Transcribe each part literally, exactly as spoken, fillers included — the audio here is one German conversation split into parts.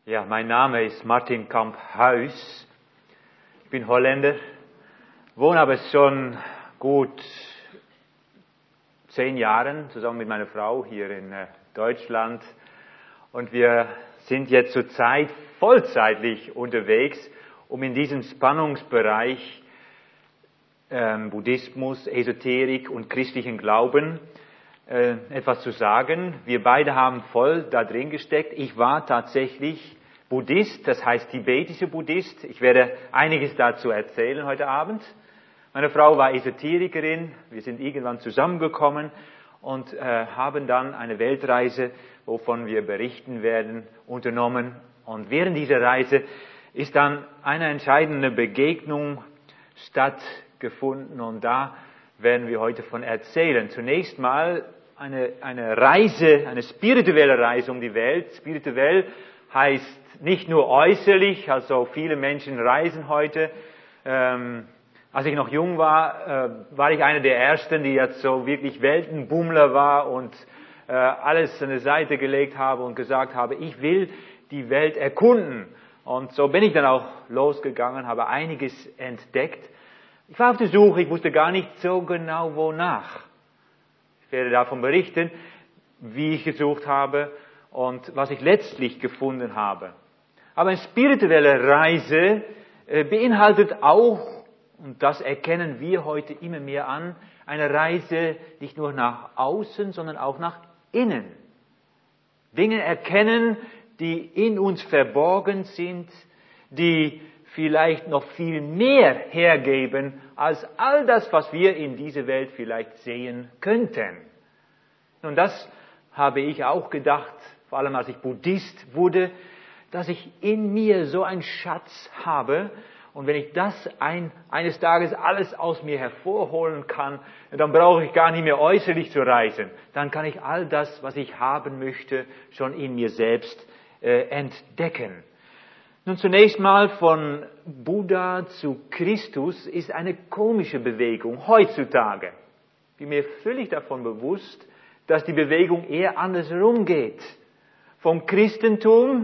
Ja, mein Name ist Martin Kamp-Huis. Ich bin Holländer, wohne aber schon gut zehn Jahren zusammen mit meiner Frau hier in Deutschland. Und wir sind jetzt zurzeit vollzeitlich unterwegs, um in diesem Spannungsbereich ähm, Buddhismus, Esoterik und christlichen Glauben äh, etwas zu sagen. Wir beide haben voll da drin gesteckt. Ich war tatsächlich Buddhist, das heißt tibetischer Buddhist. Ich werde einiges dazu erzählen heute Abend. Meine Frau war Esoterikerin. Wir sind irgendwann zusammengekommen und äh, haben dann eine Weltreise, wovon wir berichten werden, unternommen. Und während dieser Reise ist dann eine entscheidende Begegnung stattgefunden und da werden wir heute von erzählen. Zunächst mal eine, eine Reise, eine spirituelle Reise um die Welt. Spirituell heißt nicht nur äußerlich, also viele Menschen reisen heute. Ähm, als ich noch jung war, äh, war ich einer der Ersten, die jetzt so wirklich Weltenbummler war und äh, alles an die Seite gelegt habe und gesagt habe, ich will die Welt erkunden. Und so bin ich dann auch losgegangen, habe einiges entdeckt. Ich war auf der Suche, ich wusste gar nicht so genau wonach. Ich werde davon berichten, wie ich gesucht habe und was ich letztlich gefunden habe. Aber eine spirituelle Reise äh, beinhaltet auch, und das erkennen wir heute immer mehr an, eine Reise nicht nur nach außen, sondern auch nach innen. Dinge erkennen, die in uns verborgen sind, die vielleicht noch viel mehr hergeben, als all das, was wir in dieser Welt vielleicht sehen könnten. Und das habe ich auch gedacht, vor allem als ich Buddhist wurde, dass ich in mir so einen Schatz habe. Und wenn ich das ein, eines Tages alles aus mir hervorholen kann, dann brauche ich gar nicht mehr äußerlich zu reisen. Dann kann ich all das, was ich haben möchte, schon in mir selbst äh, entdecken. Nun zunächst mal von Buddha zu Christus ist eine komische Bewegung heutzutage. Ich bin mir völlig davon bewusst, dass die Bewegung eher andersherum geht. Vom Christentum,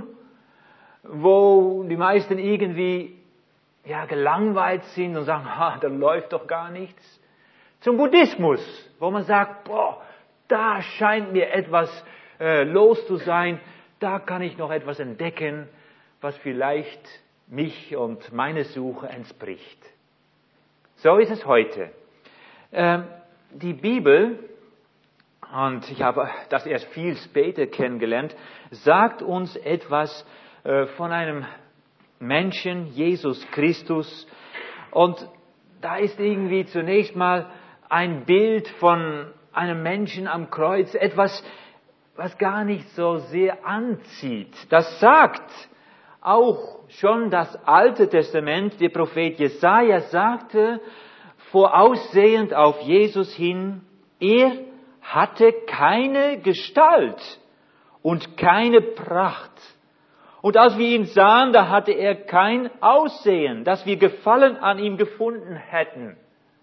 wo die meisten irgendwie ja, gelangweilt sind und sagen, ha, da läuft doch gar nichts. Zum Buddhismus, wo man sagt, boah, da scheint mir etwas äh, los zu sein, da kann ich noch etwas entdecken, was vielleicht mich und meine Suche entspricht. So ist es heute. Ähm, die Bibel, und ich habe das erst viel später kennengelernt, sagt uns etwas äh, von einem Menschen, Jesus Christus. Und da ist irgendwie zunächst mal ein Bild von einem Menschen am Kreuz, etwas, was gar nicht so sehr anzieht. Das sagt auch schon das Alte Testament. Der Prophet Jesaja sagte, voraussehend auf Jesus hin, er hatte keine Gestalt und keine Pracht. Und als wir ihn sahen, da hatte er kein Aussehen, dass wir Gefallen an ihm gefunden hätten.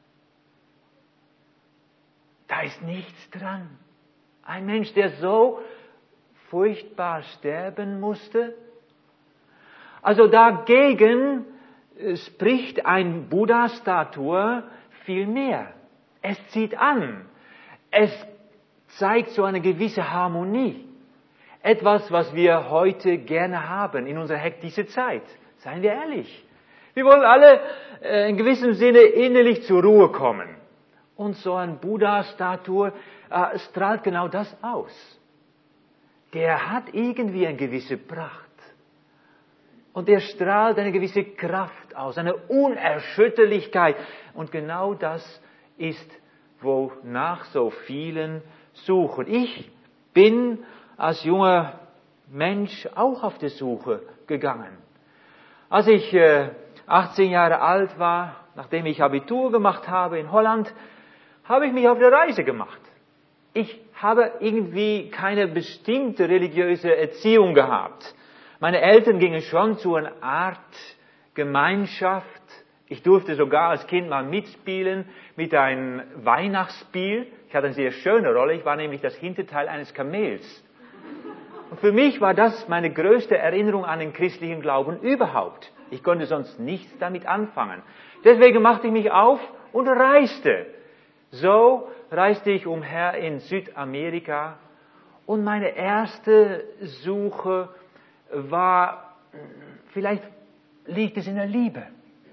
Da ist nichts dran. Ein Mensch, der so furchtbar sterben musste. Also dagegen spricht ein Buddha-Statue viel mehr. Es zieht an. Es zeigt so eine gewisse Harmonie. Etwas, was wir heute gerne haben in unserer hektischen Zeit. Seien wir ehrlich. Wir wollen alle äh, in gewissem Sinne innerlich zur Ruhe kommen. Und so ein Buddha-Statue äh, strahlt genau das aus. Der hat irgendwie eine gewisse Pracht. Und der strahlt eine gewisse Kraft aus, eine Unerschütterlichkeit. Und genau das ist, wonach so vielen suchen. Ich bin als junger Mensch auch auf der Suche gegangen. Als ich äh, achtzehn Jahre alt war, nachdem ich Abitur gemacht habe in Holland, habe ich mich auf der Reise gemacht. Ich habe irgendwie keine bestimmte religiöse Erziehung gehabt. Meine Eltern gingen schon zu einer Art Gemeinschaft. Ich durfte sogar als Kind mal mitspielen mit einem Weihnachtsspiel. Ich hatte eine sehr schöne Rolle. Ich war nämlich das Hinterteil eines Kamels. Und für mich war das meine größte Erinnerung an den christlichen Glauben überhaupt. Ich konnte sonst nichts damit anfangen. Deswegen machte ich mich auf und reiste. So reiste ich umher in Südamerika und meine erste Suche war, vielleicht liegt es in der Liebe.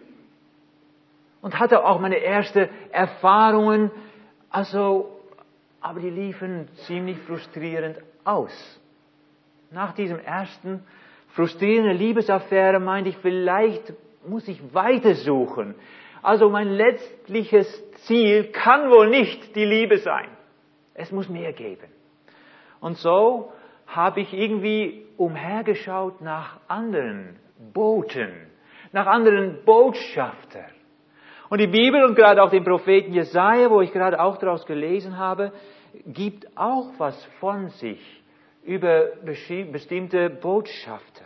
Und hatte auch meine ersten Erfahrungen, also, aber die liefen ziemlich frustrierend aus. Nach diesem ersten frustrierenden Liebesaffäre meinte ich, vielleicht muss ich weitersuchen. Also mein letztliches Ziel kann wohl nicht die Liebe sein. Es muss mehr geben. Und so habe ich irgendwie umhergeschaut nach anderen Boten, nach anderen Botschaftern. Und die Bibel und gerade auch den Propheten Jesaja, wo ich gerade auch daraus gelesen habe, gibt auch was von sich über bestimmte Botschafter.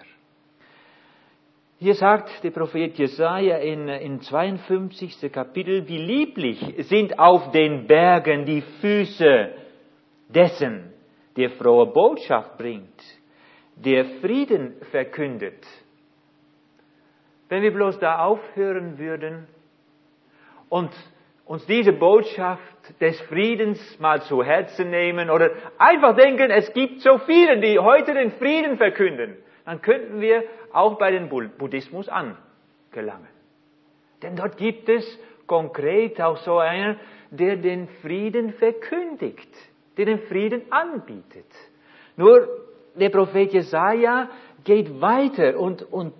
Hier sagt der Prophet Jesaja in, in zweiundfünfzigsten Kapitel, wie lieblich sind auf den Bergen die Füße dessen, der frohe Botschaft bringt, der Frieden verkündet. Wenn wir bloß da aufhören würden und uns diese Botschaft des Friedens mal zu Herzen nehmen oder einfach denken, es gibt so viele, die heute den Frieden verkünden, dann könnten wir auch bei dem Buddhismus angelangen. Denn dort gibt es konkret auch so einen, der den Frieden verkündigt, der den Frieden anbietet. Nur der Prophet Jesaja geht weiter und, und,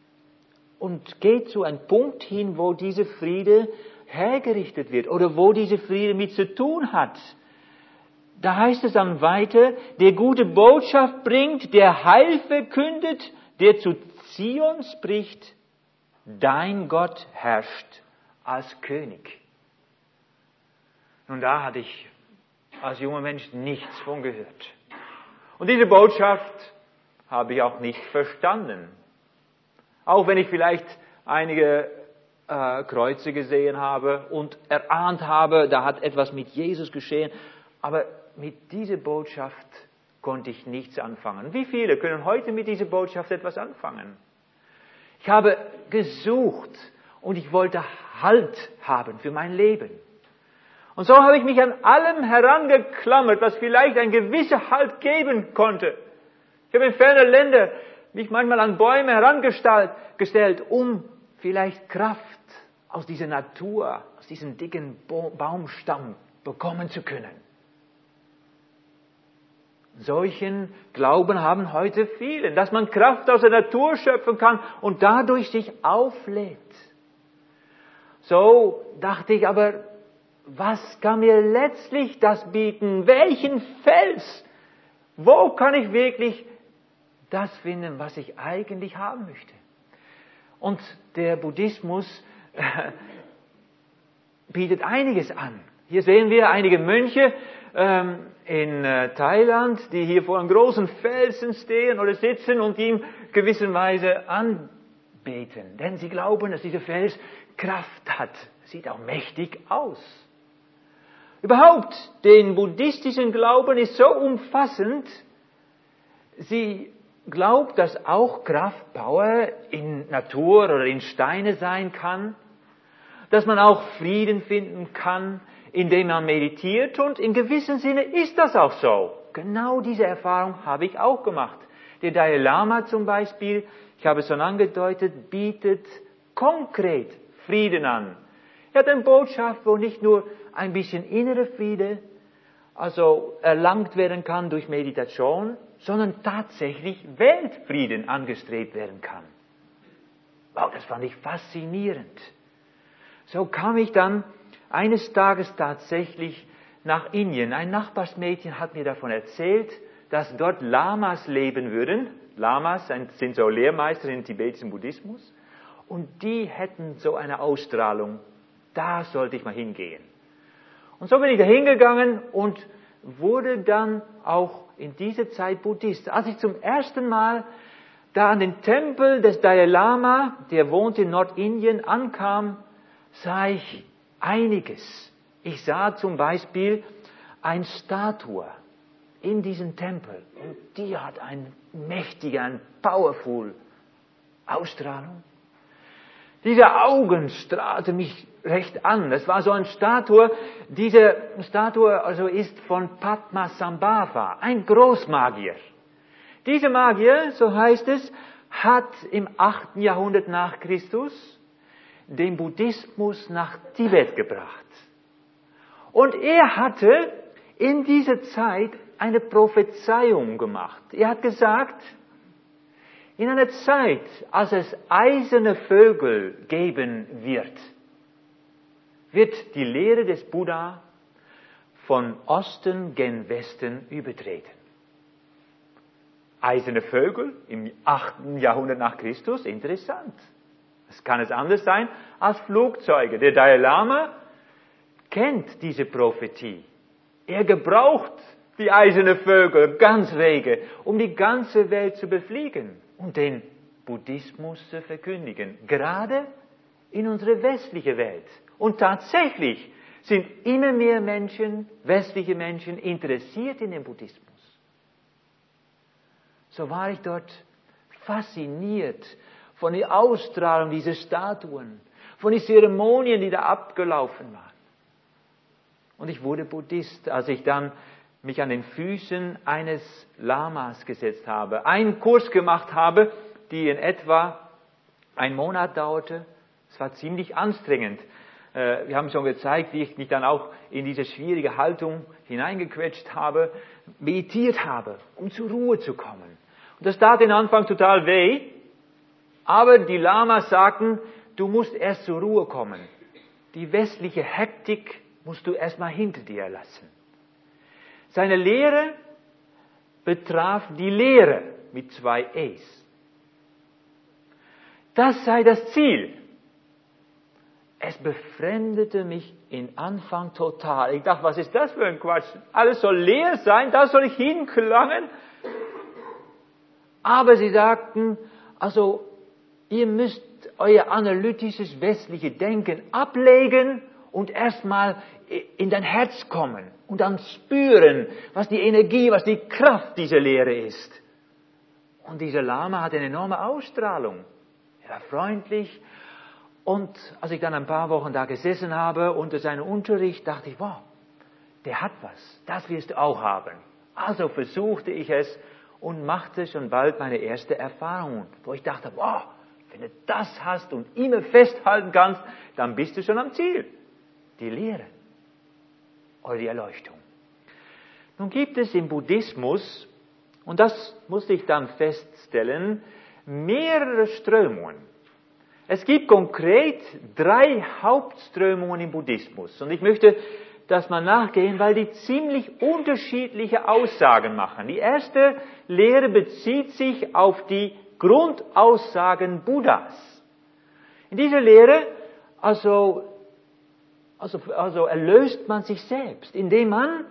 und geht zu einem Punkt hin, wo dieser Friede hergerichtet wird oder wo dieser Friede mit zu tun hat. Da heißt es dann weiter, der gute Botschaft bringt, der Heil verkündet, der zu Zion spricht, dein Gott herrscht als König. Und da hatte ich als junger Mensch nichts von gehört. Und diese Botschaft habe ich auch nicht verstanden. Auch wenn ich vielleicht einige äh, Kreuze gesehen habe und erahnt habe, da hat etwas mit Jesus geschehen. Aber mit dieser Botschaft konnte ich nichts anfangen. Wie viele können heute mit dieser Botschaft etwas anfangen? Ich habe gesucht und ich wollte Halt haben für mein Leben. Und so habe ich mich an allem herangeklammert, was vielleicht ein gewisser Halt geben konnte. Ich habe in fernen Ländern mich manchmal an Bäume herangestellt, um vielleicht Kraft aus dieser Natur, aus diesem dicken Baumstamm bekommen zu können. Solchen Glauben haben heute viele, dass man Kraft aus der Natur schöpfen kann und dadurch sich auflädt. So dachte ich aber, was kann mir letztlich das bieten? Welchen Fels? Wo kann ich wirklich das finden, was ich eigentlich haben möchte? Und der Buddhismus äh, bietet einiges an. Hier sehen wir einige Mönche ähm, in äh, Thailand, die hier vor einem großen Felsen stehen oder sitzen und ihm gewisserweise anbeten. Denn sie glauben, dass dieser Fels Kraft hat. Sieht auch mächtig aus. Überhaupt, den buddhistischen Glauben ist so umfassend, sie glaubt, dass auch Kraft, Power in Natur oder in Steine sein kann, dass man auch Frieden finden kann, indem man meditiert, und in gewissem Sinne ist das auch so. Genau diese Erfahrung habe ich auch gemacht. Der Dalai Lama zum Beispiel, ich habe es schon angedeutet, bietet konkret Frieden an. Er hat eine Botschaft, wo nicht nur ein bisschen innere Friede, also erlangt werden kann durch Meditation, sondern tatsächlich Weltfrieden angestrebt werden kann. Wow, das fand ich faszinierend. So kam ich dann eines Tages tatsächlich nach Indien. Ein Nachbarsmädchen hat mir davon erzählt, dass dort Lamas leben würden. Lamas sind so Lehrmeister im tibetischen Buddhismus. Und die hätten so eine Ausstrahlung. Da sollte ich mal hingehen. Und so bin ich da hingegangen und wurde dann auch in dieser Zeit Buddhist. Als ich zum ersten Mal da an den Tempel des Dalai Lama, der wohnt in Nordindien, ankam, sah ich einiges. Ich sah zum Beispiel eine Statue in diesem Tempel. Und die hat eine mächtige, eine powerful Ausstrahlung. Diese Augen strahlten mich recht an. Das war so eine Statue. Diese Statue also ist von Padmasambhava, ein Großmagier. Dieser Magier, so heißt es, hat im achten Jahrhundert nach Christus den Buddhismus nach Tibet gebracht. Und er hatte in dieser Zeit eine Prophezeiung gemacht. Er hat gesagt, in einer Zeit, als es eiserne Vögel geben wird, wird die Lehre des Buddha von Osten gen Westen übertreten. Eiserne Vögel im achten Jahrhundert nach Christus, interessant. Es kann es anders sein als Flugzeuge. Der Dalai Lama kennt diese Prophetie. Er gebraucht die eiserne Vögel ganz rege, um die ganze Welt zu befliegen und den Buddhismus zu verkündigen. Gerade in unsere westliche Welt. Und tatsächlich sind immer mehr Menschen, westliche Menschen, interessiert in den Buddhismus. So war ich dort fasziniert von der Ausstrahlung dieser Statuen, von den Zeremonien, die da abgelaufen waren. Und ich wurde Buddhist, als ich dann mich an den Füßen eines Lamas gesetzt habe, einen Kurs gemacht habe, die in etwa einen Monat dauerte. Es war ziemlich anstrengend. Wir haben schon gezeigt, wie ich mich dann auch in diese schwierige Haltung hineingequetscht habe, meditiert habe, um zur Ruhe zu kommen. Und das tat den Anfang total weh, aber die Lamas sagten, du musst erst zur Ruhe kommen. Die westliche Hektik musst du erstmal hinter dir lassen. Seine Lehre betraf die Lehre mit zwei E's. Das sei das Ziel. Es befremdete mich in Anfang total. Ich dachte, was ist das für ein Quatsch? Alles soll leer sein, da soll ich hingelangen. Aber sie sagten, also ihr müsst euer analytisches westliche Denken ablegen und erstmal in dein Herz kommen und dann spüren, was die Energie, was die Kraft dieser Lehre ist. Und dieser Lama hat eine enorme Ausstrahlung. Er war freundlich. Und als ich dann ein paar Wochen da gesessen habe unter seinem Unterricht, dachte ich, wow, der hat was. Das wirst du auch haben. Also versuchte ich es und machte schon bald meine erste Erfahrung, wo ich dachte, wow, wenn du das hast und immer festhalten kannst, dann bist du schon am Ziel. Die Lehre oder die Erleuchtung. Nun gibt es im Buddhismus, und das musste ich dann feststellen, mehrere Strömungen. Es gibt konkret drei Hauptströmungen im Buddhismus. Und ich möchte das mal nachgehen, weil die ziemlich unterschiedliche Aussagen machen. Die erste Lehre bezieht sich auf die Grundaussagen Buddhas. In dieser Lehre, also, also, also erlöst man sich selbst, indem man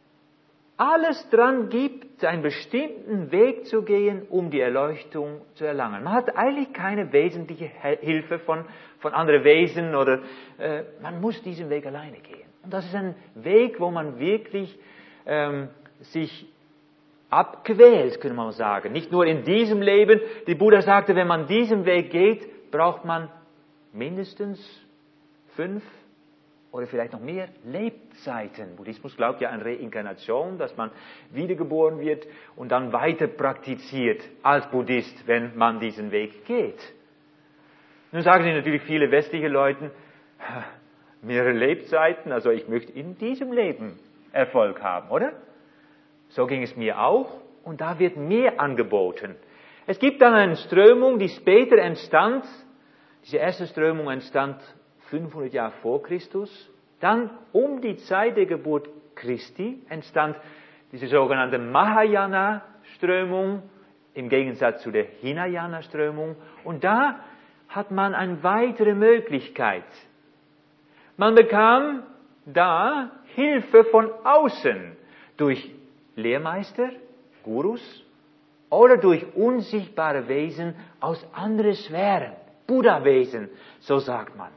alles dran gibt, einen bestimmten Weg zu gehen, um die Erleuchtung zu erlangen. Man hat eigentlich keine wesentliche Hilfe von, von anderen Wesen oder äh, man muss diesen Weg alleine gehen. Und das ist ein Weg, wo man wirklich ähm, sich abquält, könnte man sagen. Nicht nur in diesem Leben. Die Buddha sagte, wenn man diesen Weg geht, braucht man mindestens fünf oder vielleicht noch mehr Lebzeiten. Buddhismus glaubt ja an Reinkarnation, dass man wiedergeboren wird und dann weiter praktiziert als Buddhist, wenn man diesen Weg geht. Nun sagen sich natürlich viele westliche Leute, mehrere Lebzeiten, also ich möchte in diesem Leben Erfolg haben, oder? So ging es mir auch und da wird mehr angeboten. Es gibt dann eine Strömung, die später entstand. Diese erste Strömung entstand fünfhundert Jahre vor Christus. Dann um die Zeit der Geburt Christi entstand diese sogenannte Mahayana-Strömung im Gegensatz zu der Hinayana-Strömung. Und da hat man eine weitere Möglichkeit. Man bekam da Hilfe von außen durch Lehrmeister, Gurus oder durch unsichtbare Wesen aus anderen Sphären, Buddha-Wesen, so sagt man.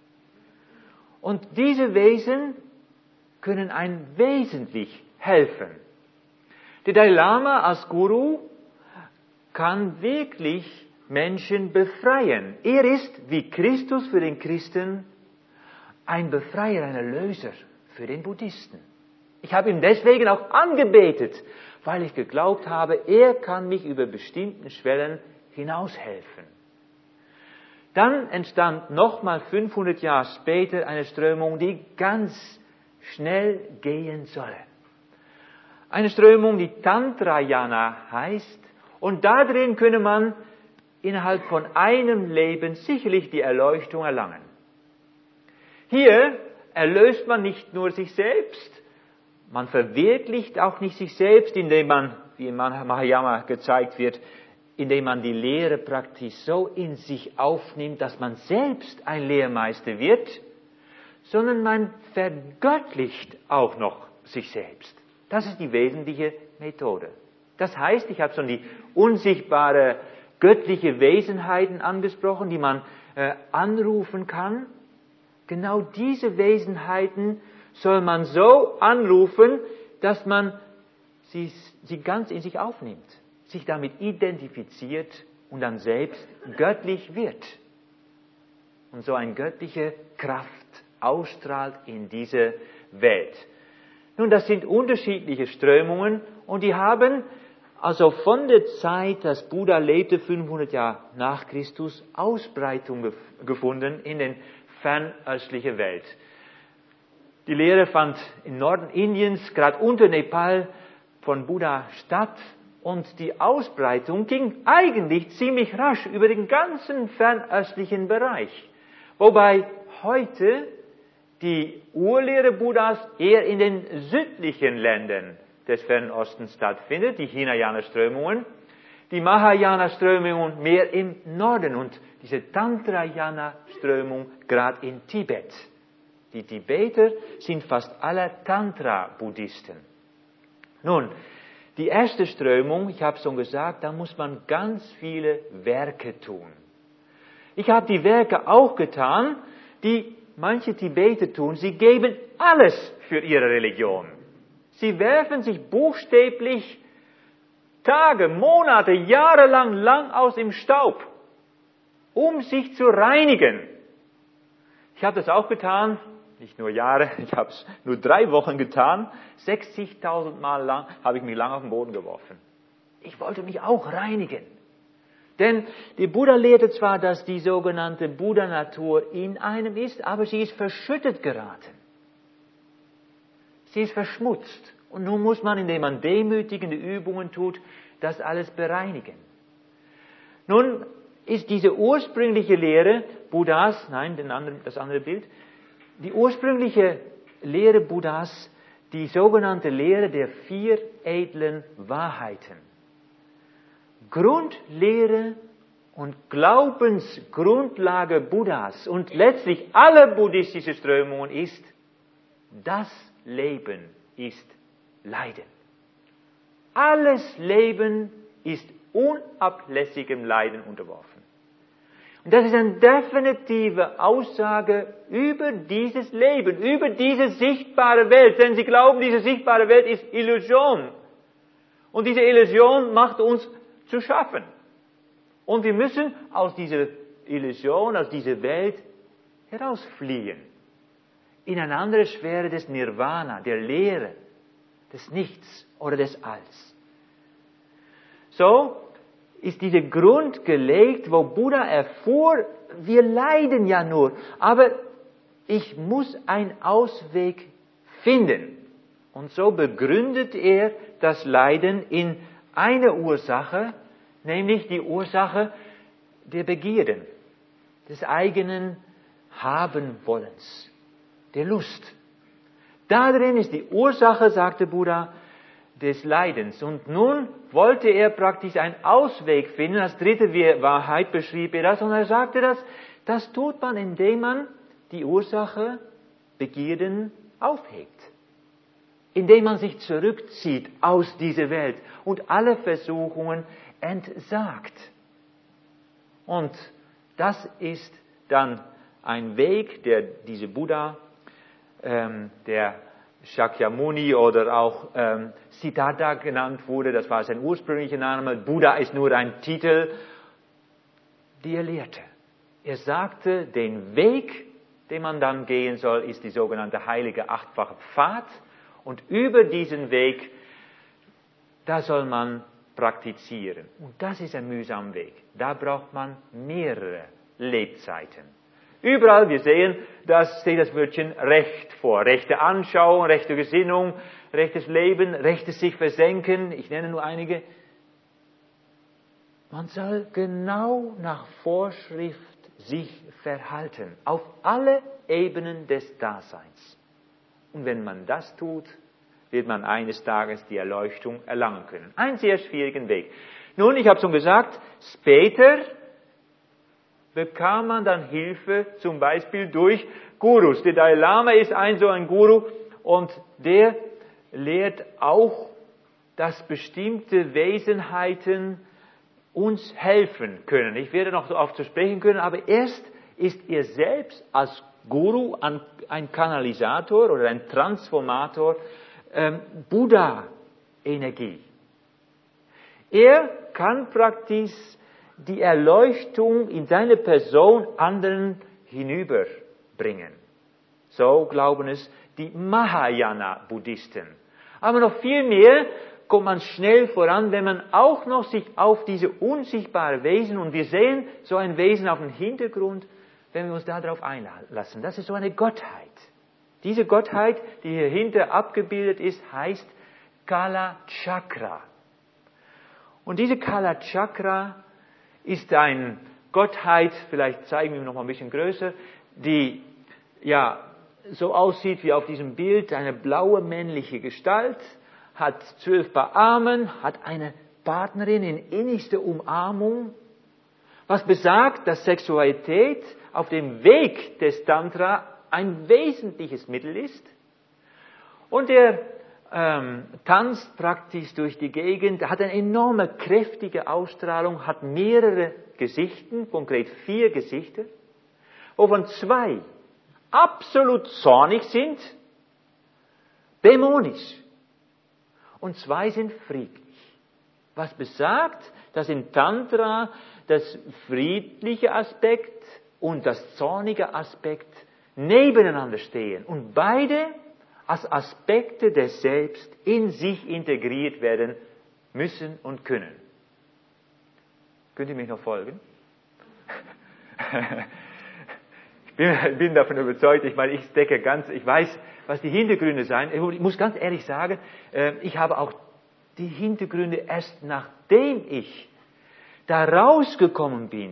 Und diese Wesen können einem wesentlich helfen. Der Dalai Lama als Guru kann wirklich Menschen befreien. Er ist, wie Christus für den Christen, ein Befreier, ein Erlöser für den Buddhisten. Ich habe ihn deswegen auch angebetet, weil ich geglaubt habe, er kann mich über bestimmten Schwellen hinaushelfen. Dann entstand nochmal fünfhundert Jahre später eine Strömung, die ganz schnell gehen soll. Eine Strömung, die Tantrayana heißt, und darin könne man innerhalb von einem Leben sicherlich die Erleuchtung erlangen. Hier erlöst man nicht nur sich selbst, man verwirklicht auch nicht sich selbst, indem man, wie in Mahayana gezeigt wird, indem man die Lehre praktisch so in sich aufnimmt, dass man selbst ein Lehrmeister wird, sondern man vergöttlicht auch noch sich selbst. Das ist die wesentliche Methode. Das heißt, ich habe schon die unsichtbare göttliche Wesenheiten angesprochen, die man äh, anrufen kann. Genau diese Wesenheiten soll man so anrufen, dass man sie, sie ganz in sich aufnimmt, sich damit identifiziert und dann selbst göttlich wird. Und so eine göttliche Kraft ausstrahlt in diese Welt. Nun, das sind unterschiedliche Strömungen und die haben also von der Zeit, dass Buddha lebte, fünfhundert Jahre nach Christus, Ausbreitung gef- gefunden in den fernöstlichen Welt. Die Lehre fand im Norden Indiens, gerade unter Nepal, von Buddha statt. Und die Ausbreitung ging eigentlich ziemlich rasch über den ganzen fernöstlichen Bereich. Wobei heute die Urlehre Buddhas eher in den südlichen Ländern des Fernen Ostens stattfindet, die Hinayana-Strömungen, die Mahayana-Strömungen mehr im Norden und diese Tantrayana-Strömung gerade in Tibet. Die Tibeter sind fast alle Tantra-Buddhisten. Nun, die erste Strömung, ich habe es schon gesagt, da muss man ganz viele Werke tun. Ich habe die Werke auch getan, die manche Tibeter tun. Sie geben alles für ihre Religion. Sie werfen sich buchstäblich Tage, Monate, Jahre lang, lang aus im Staub, um sich zu reinigen. Ich habe das auch getan, nicht nur Jahre, ich habe es nur drei Wochen getan. sechzigtausend Mal lang habe ich mich lang auf den Boden geworfen. Ich wollte mich auch reinigen. Denn die Buddha lehrte zwar, dass die sogenannte Buddha-Natur in einem ist, aber sie ist verschüttet geraten. Sie ist verschmutzt. Und nun muss man, indem man demütigende Übungen tut, das alles bereinigen. Nun ist diese ursprüngliche Lehre Buddhas, nein, den anderen, das andere Bild, die ursprüngliche Lehre Buddhas, die sogenannte Lehre der vier edlen Wahrheiten. Grundlehre und Glaubensgrundlage Buddhas und letztlich aller buddhistischen Strömungen ist, das Leben ist Leiden. Alles Leben ist unablässigem Leiden unterworfen. Und das ist eine definitive Aussage über dieses Leben, über diese sichtbare Welt. Denn sie glauben, diese sichtbare Welt ist Illusion. Und diese Illusion macht uns zu schaffen. Und wir müssen aus dieser Illusion, aus dieser Welt herausfliehen. In eine andere Sphäre des Nirvana, der Leere, des Nichts oder des Alls. So ist dieser Grund gelegt, wo Buddha erfuhr, wir leiden ja nur, aber ich muss einen Ausweg finden. Und so begründet er das Leiden in eine Ursache, nämlich die Ursache der Begierden, des eigenen Habenwollens, der Lust. Darin ist die Ursache, sagte Buddha, des Leidens. Und nun wollte er praktisch einen Ausweg finden. Als dritte Wahrheit beschrieb er das. Und er sagte das, das tut man, indem man die Ursache Begierden aufhebt. Indem man sich zurückzieht aus dieser Welt und alle Versuchungen entsagt. Und das ist dann ein Weg, der diese Buddha, ähm, der Shakyamuni oder auch ähm, Siddhartha genannt wurde, das war sein ursprünglicher Name. Buddha ist nur ein Titel, die er lehrte. Er sagte, den Weg, den man dann gehen soll, ist die sogenannte heilige achtfache Pfad. Und über diesen Weg, da soll man praktizieren. Und das ist ein mühsamer Weg. Da braucht man mehrere Lebzeiten. Überall, wir sehen, das steht das Wörtchen Recht vor. Rechte Anschauung, rechte Gesinnung, rechtes Leben, rechtes sich versenken. Ich nenne nur einige. Man soll genau nach Vorschrift sich verhalten. Auf alle Ebenen des Daseins. Und wenn man das tut, wird man eines Tages die Erleuchtung erlangen können. Ein sehr schwierigen Weg. Nun, ich habe schon gesagt, später bekam man dann Hilfe, zum Beispiel durch Gurus. Der Dalai Lama ist ein so ein Guru und der lehrt auch, dass bestimmte Wesenheiten uns helfen können. Ich werde noch darauf zu sprechen können, aber erst ist er selbst als Guru ein Kanalisator oder ein Transformator ähm, Buddha-Energie. Er kann praktisch die Erleuchtung in seine Person anderen hinüberbringen. So glauben es die Mahayana-Buddhisten. Aber noch viel mehr kommt man schnell voran, wenn man auch noch sich auf diese unsichtbare Wesen, und wir sehen so ein Wesen auf dem Hintergrund, wenn wir uns darauf einlassen. Das ist so eine Gottheit. Diese Gottheit, die hier hinter abgebildet ist, heißt Kala Chakra. Und diese Kala Chakra ist eine Gottheit, vielleicht zeigen wir noch mal ein bisschen größer, die ja so aussieht wie auf diesem Bild, eine blaue männliche Gestalt, hat zwölf Paar Arme, hat eine Partnerin in innigster Umarmung, was besagt, dass Sexualität auf dem Weg des Tantra ein wesentliches Mittel ist. Und er ähm, tanzt praktisch durch die Gegend, hat eine enorme, kräftige Ausstrahlung, hat mehrere Gesichter, konkret vier Gesichter, wovon zwei absolut zornig sind, dämonisch, und zwei sind friedlich. Was besagt, dass in Tantra das friedliche Aspekt und das zornige Aspekt nebeneinander stehen und beide als Aspekte des Selbst in sich integriert werden müssen und können. Könnt ihr mich noch folgen? Ich bin, bin davon überzeugt, ich meine, ich decke ganz, ich weiß, was die Hintergründe sein. Ich muss ganz ehrlich sagen, ich habe auch die Hintergründe erst nachdem ich da rausgekommen bin,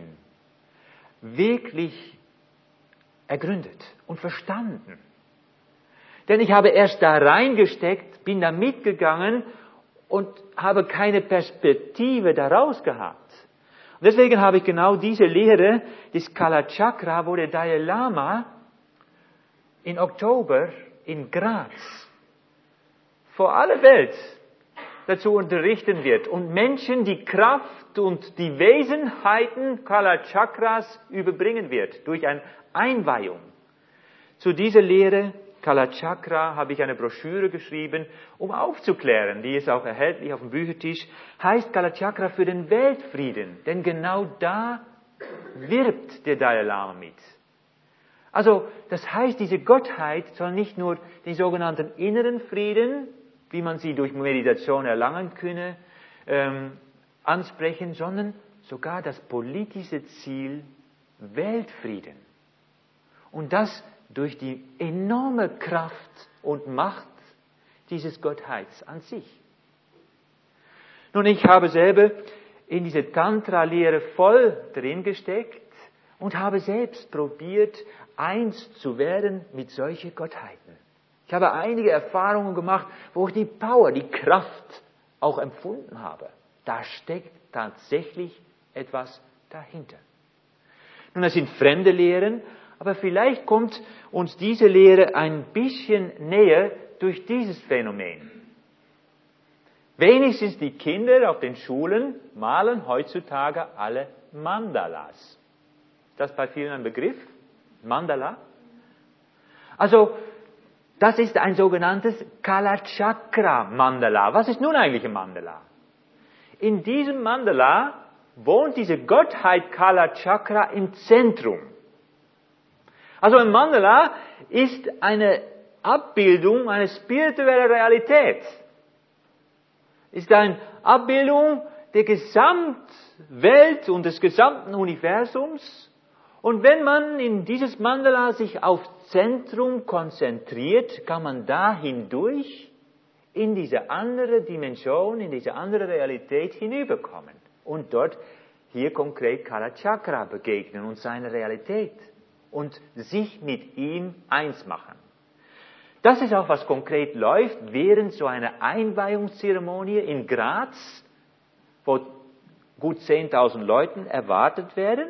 wirklich ergründet und verstanden. Denn ich habe erst da reingesteckt, bin da mitgegangen und habe keine Perspektive daraus gehabt. Und deswegen habe ich genau diese Lehre des Kala Chakra, wo der Dalai Lama in Oktober in Graz vor aller Welt dazu unterrichten wird und Menschen die Kraft und die Wesenheiten Kala Chakras überbringen wird durch eine Einweihung. Zu dieser Lehre Kala Chakra habe ich eine Broschüre geschrieben, um aufzuklären, die ist auch erhältlich auf dem Büchertisch, heißt Kala Chakra für den Weltfrieden, denn genau da wirbt der Dalai Lama mit. Also, das heißt, diese Gottheit soll nicht nur den sogenannten inneren Frieden, wie man sie durch Meditation erlangen könne, ähm, ansprechen, sondern sogar das politische Ziel Weltfrieden. Und das durch die enorme Kraft und Macht dieses Gottheits an sich. Nun, ich habe selber in diese Tantra-Lehre voll drin gesteckt und habe selbst probiert, eins zu werden mit solchen Gottheiten. Ich habe einige Erfahrungen gemacht, wo ich die Power, die Kraft auch empfunden habe. Da steckt tatsächlich etwas dahinter. Nun, das sind fremde Lehren, aber vielleicht kommt uns diese Lehre ein bisschen näher durch dieses Phänomen. Wenigstens die Kinder auf den Schulen malen heutzutage alle Mandalas. Ist das bei vielen ein Begriff? Mandala? Also, Das ist ein sogenanntes Kalachakra Mandala. Was ist nun eigentlich ein Mandala? In diesem Mandala wohnt diese Gottheit Kalachakra im Zentrum. Also ein Mandala ist eine Abbildung, eine spirituelle Realität. Ist eine Abbildung der Gesamtwelt und des gesamten Universums. Und wenn man in dieses Mandala sich auf Zentrum konzentriert, kann man da hindurch in diese andere Dimension, in diese andere Realität hinüberkommen. Und dort hier konkret Kalachakra begegnen und seine Realität. Und sich mit ihm eins machen. Das ist auch, was konkret läuft während so einer Einweihungszeremonie in Graz, wo gut zehntausend Leute erwartet werden.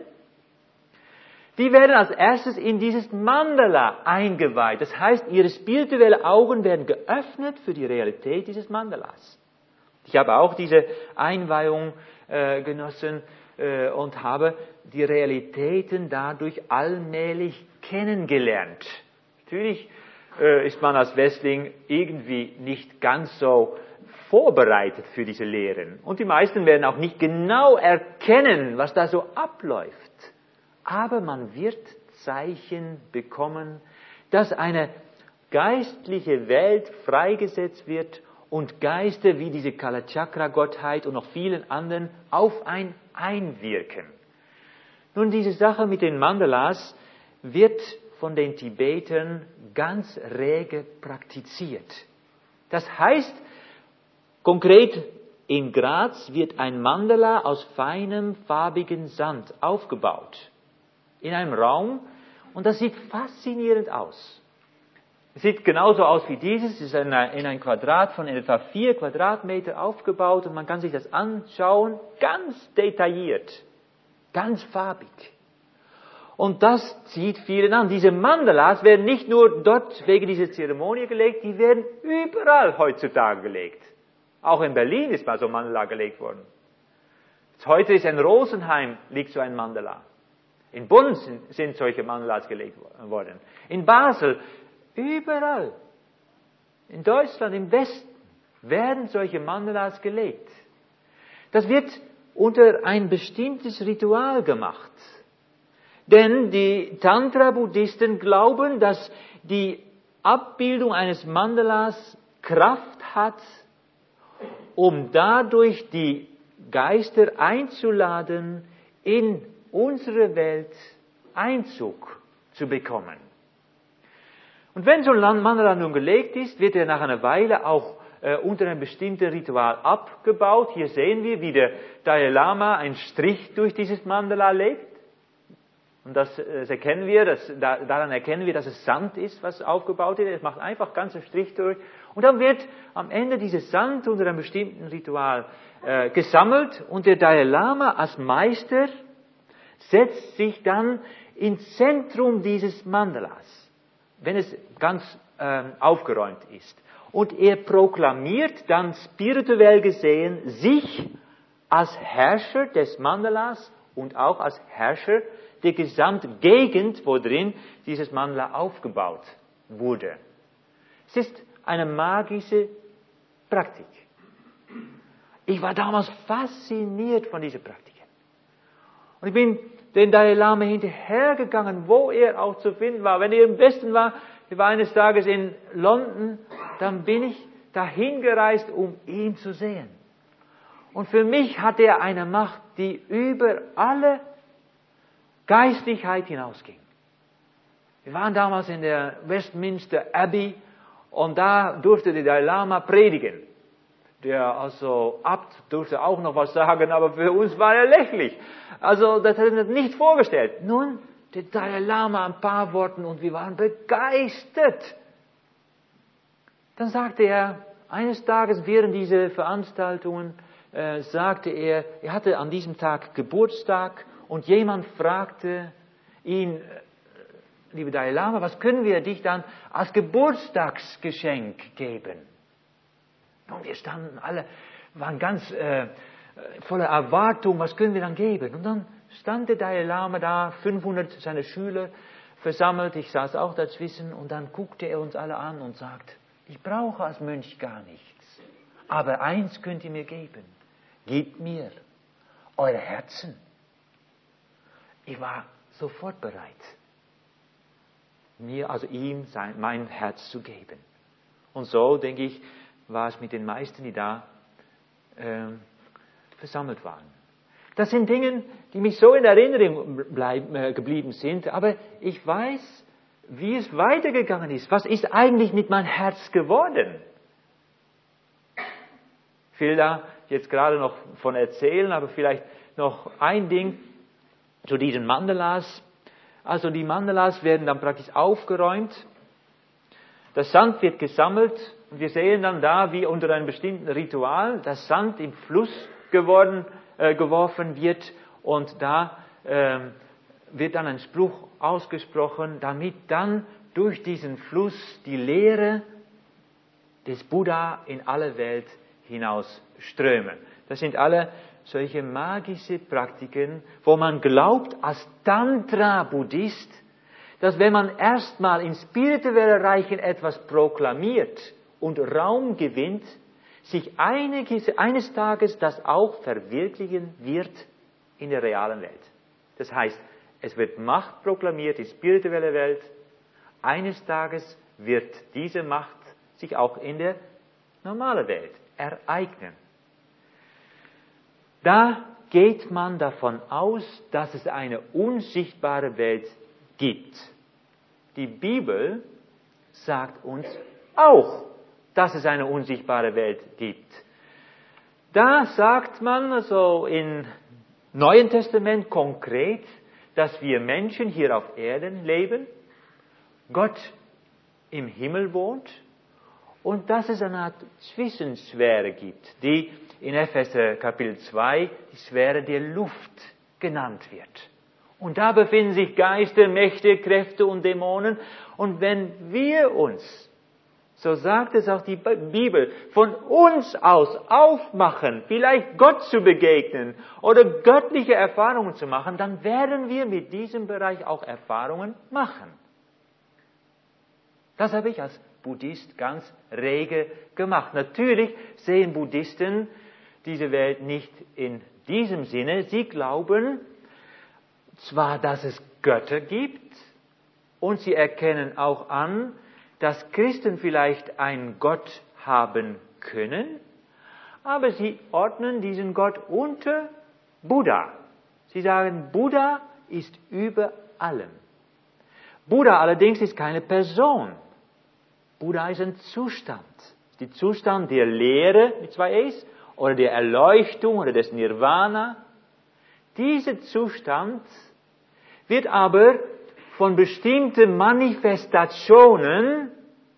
Die werden als erstes in dieses Mandala eingeweiht. Das heißt, ihre spirituellen Augen werden geöffnet für die Realität dieses Mandalas. Ich habe auch diese Einweihung äh, genossen äh, und habe die Realitäten dadurch allmählich kennengelernt. Natürlich äh, ist man als Westling irgendwie nicht ganz so vorbereitet für diese Lehren. Und die meisten werden auch nicht genau erkennen, was da so abläuft. Aber man wird Zeichen bekommen, dass eine geistliche Welt freigesetzt wird und Geister wie diese Kalachakra-Gottheit und noch vielen anderen auf ein einwirken. Nun, diese Sache mit den Mandalas wird von den Tibetern ganz rege praktiziert. Das heißt, konkret in Graz wird ein Mandala aus feinem, farbigen Sand aufgebaut. In einem Raum. Und das sieht faszinierend aus. Es sieht genauso aus wie dieses. Es ist in ein Quadrat von etwa vier Quadratmeter aufgebaut. Und man kann sich das anschauen. Ganz detailliert. Ganz farbig. Und das zieht vielen an. Diese Mandalas werden nicht nur dort wegen dieser Zeremonie gelegt, die werden überall heutzutage gelegt. Auch in Berlin ist mal so ein Mandala gelegt worden. Heute ist in Rosenheim liegt so ein Mandala. In Bonn sind, sind solche Mandalas gelegt worden. In Basel, überall. In Deutschland, im Westen werden solche Mandalas gelegt. Das wird unter ein bestimmtes Ritual gemacht. Denn die Tantra-Buddhisten glauben, dass die Abbildung eines Mandalas Kraft hat, um dadurch die Geister einzuladen, in unsere Welt Einzug zu bekommen. Und wenn so ein Mandala nun gelegt ist, wird er nach einer Weile auch äh, unter einem bestimmten Ritual abgebaut. Hier sehen wir, wie der Dalai Lama einen Strich durch dieses Mandala legt. Und das, das erkennen wir, das, da, daran erkennen wir, dass es Sand ist, was aufgebaut wird. Es macht einfach ganz einen Strich durch. Und dann wird am Ende dieses Sand unter einem bestimmten Ritual äh, gesammelt. Und der Dalai Lama als Meister setzt sich dann ins Zentrum dieses Mandalas, wenn es ganz äh, aufgeräumt ist. Und er proklamiert dann spirituell gesehen sich als Herrscher des Mandalas und auch als Herrscher der Gesamtgegend, wo drin dieses Mandala aufgebaut wurde. Es ist eine magische Praktik. Ich war damals fasziniert von dieser Praktik. Und ich bin den Dalai Lama hinterhergegangen, wo er auch zu finden war. Wenn er im Westen war, ich war eines Tages in London, dann bin ich dahin gereist, um ihn zu sehen. Und für mich hat er eine Macht, die über alle Geistlichkeit hinausging. Wir waren damals in der Westminster Abbey und da durfte der Dalai Lama predigen. Der also Abt durfte auch noch was sagen, aber für uns war er lächerlich. Also das hat er nicht vorgestellt. Nun, der Dalai Lama ein paar Worten und wir waren begeistert. Dann sagte er, eines Tages während dieser Veranstaltungen, äh, sagte er, er hatte an diesem Tag Geburtstag und jemand fragte ihn, lieber Dalai Lama, was können wir dich dann als Geburtstagsgeschenk geben? Und wir standen alle, waren ganz äh, voller Erwartung, was können wir dann geben? Und dann stand der Dalai Lama da, fünfhundert seiner Schüler versammelt, ich saß auch dazwischen und dann guckte er uns alle an und sagt, ich brauche als Mönch gar nichts, aber eins könnt ihr mir geben, gebt mir eure Herzen. Ich war sofort bereit, mir, also ihm, sein, mein Herz zu geben. Und so, denke ich, war es mit den meisten, die da ähm, versammelt waren. Das sind Dinge, die mich so in Erinnerung bleib, äh, geblieben sind, aber ich weiß, wie es weitergegangen ist. Was ist eigentlich mit meinem Herz geworden? Ich will da jetzt gerade noch von erzählen, aber vielleicht noch ein Ding zu diesen Mandalas. Also die Mandalas werden dann praktisch aufgeräumt. Das Sand wird gesammelt und wir sehen dann da, wie unter einem bestimmten Ritual das Sand im Fluss geworden, äh, geworfen wird und da äh, wird dann ein Spruch ausgesprochen, damit dann durch diesen Fluss die Lehre des Buddha in alle Welt hinaus strömen. Das sind alle solche magische Praktiken, wo man glaubt als Tantra-Buddhist, dass wenn man erstmal in spirituellen Reichen etwas proklamiert und Raum gewinnt, sich einiges, eines Tages das auch verwirklichen wird in der realen Welt. Das heißt, es wird Macht proklamiert, die spirituelle Welt. Eines Tages wird diese Macht sich auch in der normalen Welt ereignen. Da geht man davon aus, dass es eine unsichtbare Welt gibt. Die Bibel sagt uns auch, dass es eine unsichtbare Welt gibt. Da sagt man also im Neuen Testament konkret, dass wir Menschen hier auf Erden leben, Gott im Himmel wohnt und dass es eine Art Zwischensphäre gibt, die in Epheser Kapitel zwei die Sphäre der Luft genannt wird. Und da befinden sich Geister, Mächte, Kräfte und Dämonen. Und wenn wir uns, so sagt es auch die Bibel, von uns aus aufmachen, vielleicht Gott zu begegnen oder göttliche Erfahrungen zu machen, dann werden wir mit diesem Bereich auch Erfahrungen machen. Das habe ich als Buddhist ganz rege gemacht. Natürlich sehen Buddhisten diese Welt nicht in diesem Sinne. Sie glauben zwar, dass es Götter gibt und sie erkennen auch an, dass Christen vielleicht einen Gott haben können, aber sie ordnen diesen Gott unter Buddha. Sie sagen, Buddha ist über allem. Buddha allerdings ist keine Person. Buddha ist ein Zustand. Der Zustand der Lehre mit zwei E's oder der Erleuchtung oder des Nirvana. Dieser Zustand wird aber von bestimmten Manifestationen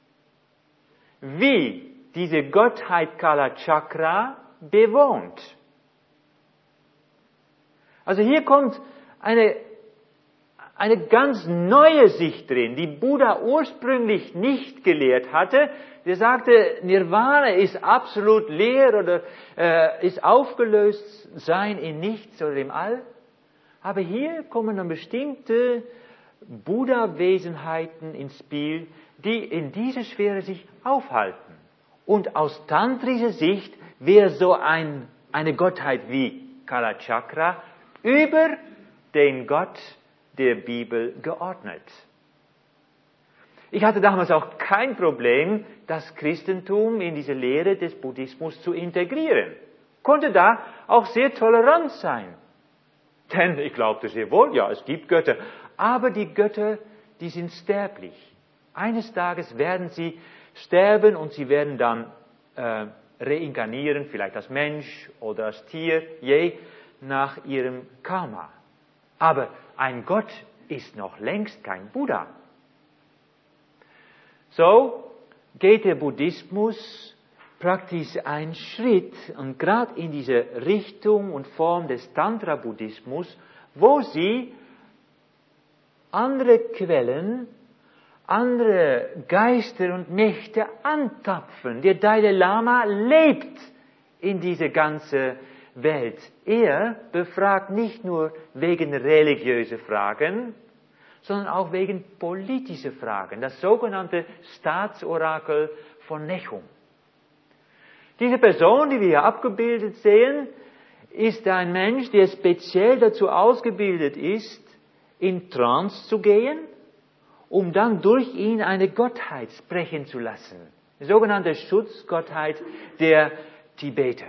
wie diese Gottheit Kala Chakra bewohnt. Also hier kommt eine, eine ganz neue Sicht drin, die Buddha ursprünglich nicht gelehrt hatte. Der sagte, Nirvana ist absolut leer oder äh, ist aufgelöst sein in nichts oder im All. Aber hier kommen dann bestimmte Buddha-Wesenheiten ins Spiel, die in dieser Sphäre sich aufhalten. Und aus tantrischer Sicht wäre so ein, eine Gottheit wie Kala Chakra über den Gott der Bibel geordnet. Ich hatte damals auch kein Problem, das Christentum in diese Lehre des Buddhismus zu integrieren. Konnte da auch sehr tolerant sein. Denn ich glaubte sehr wohl, ja, es gibt Götter. Aber die Götter, die sind sterblich. Eines Tages werden sie sterben und sie werden dann äh, reinkarnieren, vielleicht als Mensch oder als Tier, je nach ihrem Karma. Aber ein Gott ist noch längst kein Buddha. So geht der Buddhismus praktisch einen Schritt und gerade in diese Richtung und Form des Tantra-Buddhismus, wo sie andere Quellen, andere Geister und Mächte antapfen. Der Dalai Lama lebt in diese ganze Welt. Er befragt nicht nur wegen religiöser Fragen, sondern auch wegen politischer Fragen. Das sogenannte Staatsorakel von Nechum. Diese Person, die wir hier abgebildet sehen, ist ein Mensch, der speziell dazu ausgebildet ist, in Trance zu gehen, um dann durch ihn eine Gottheit sprechen zu lassen. Die sogenannte Schutzgottheit der Tibeter.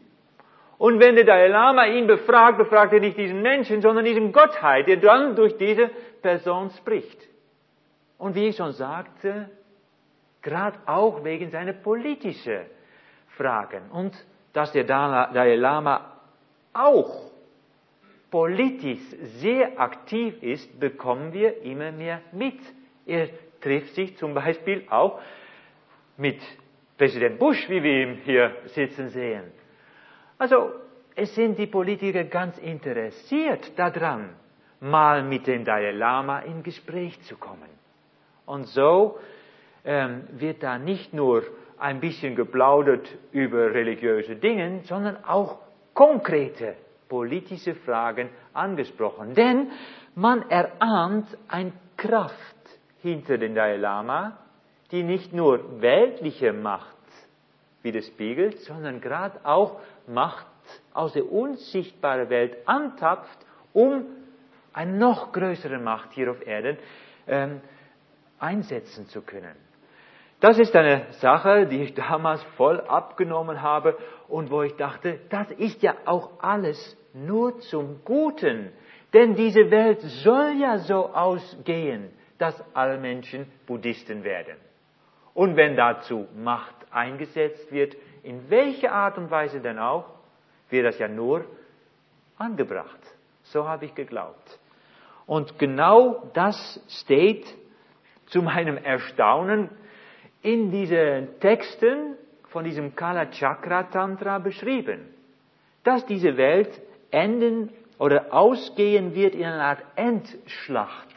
Und wenn der Dalai Lama ihn befragt, befragt er nicht diesen Menschen, sondern diesen Gottheit, der dann durch diese Person spricht. Und wie ich schon sagte, gerade auch wegen seiner politischen Fragen. Und dass der Dalai Lama auch politisch sehr aktiv ist, bekommen wir immer mehr mit. Er trifft sich zum Beispiel auch mit Präsident Bush, wie wir ihn hier sitzen sehen. Also, es sind die Politiker ganz interessiert daran, mal mit dem Dalai Lama in Gespräch zu kommen. Und so ähm, wird da nicht nur ein bisschen geplaudert über religiöse Dinge, sondern auch konkrete politische Fragen angesprochen. Denn man erahnt eine Kraft hinter dem Dalai Lama, die nicht nur weltliche Macht widerspiegelt, sondern gerade auch Macht aus der unsichtbaren Welt antapft, um eine noch größere Macht hier auf Erden ähm, einsetzen zu können. Das ist eine Sache, die ich damals voll abgenommen habe und wo ich dachte, das ist ja auch alles nur zum Guten. Denn diese Welt soll ja so ausgehen, dass alle Menschen Buddhisten werden. Und wenn dazu Macht eingesetzt wird, in welcher Art und Weise denn auch, wird das ja nur angebracht. So habe ich geglaubt. Und genau das steht zu meinem Erstaunen in diesen Texten von diesem Kalachakra-Tantra beschrieben. Dass diese Welt enden oder ausgehen wird in einer Art Endschlacht.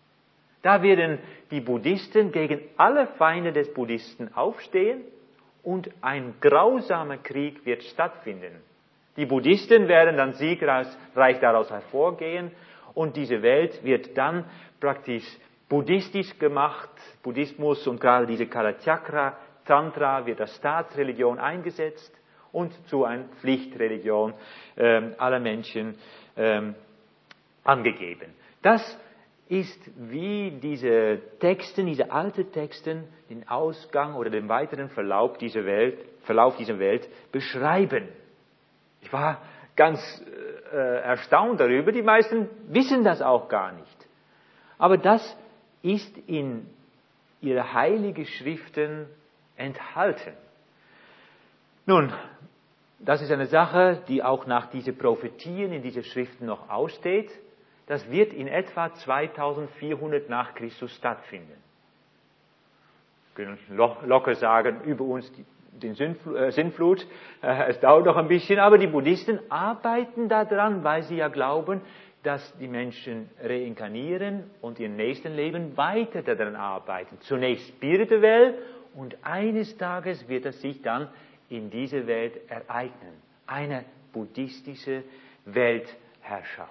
Da werden die Buddhisten gegen alle Feinde des Buddhisten aufstehen und ein grausamer Krieg wird stattfinden. Die Buddhisten werden dann siegreich daraus hervorgehen und diese Welt wird dann praktisch buddhistisch gemacht. Buddhismus und gerade diese Kalachakra Tantra wird als Staatsreligion eingesetzt und zu einer Pflichtreligion ähm, aller Menschen ähm, angegeben. Das ist, wie diese Texte, diese alten Texte, den Ausgang oder den weiteren Verlauf dieser Welt, Verlauf dieser Welt beschreiben. Ich war ganz äh, erstaunt darüber. Die meisten wissen das auch gar nicht. Aber das ist in ihre heiligen Schriften enthalten. Nun, das ist eine Sache, die auch nach diesen Prophetien in diesen Schriften noch aussteht. Das wird in etwa zweitausendvierhundert nach Christus stattfinden. Wir können locker sagen, über uns den Sintflut. Es dauert noch ein bisschen, aber die Buddhisten arbeiten daran, weil sie ja glauben, dass die Menschen reinkarnieren und ihr nächsten Leben weiter daran arbeiten. Zunächst spirituell und eines Tages wird es sich dann in dieser Welt ereignen. Eine buddhistische Weltherrschaft.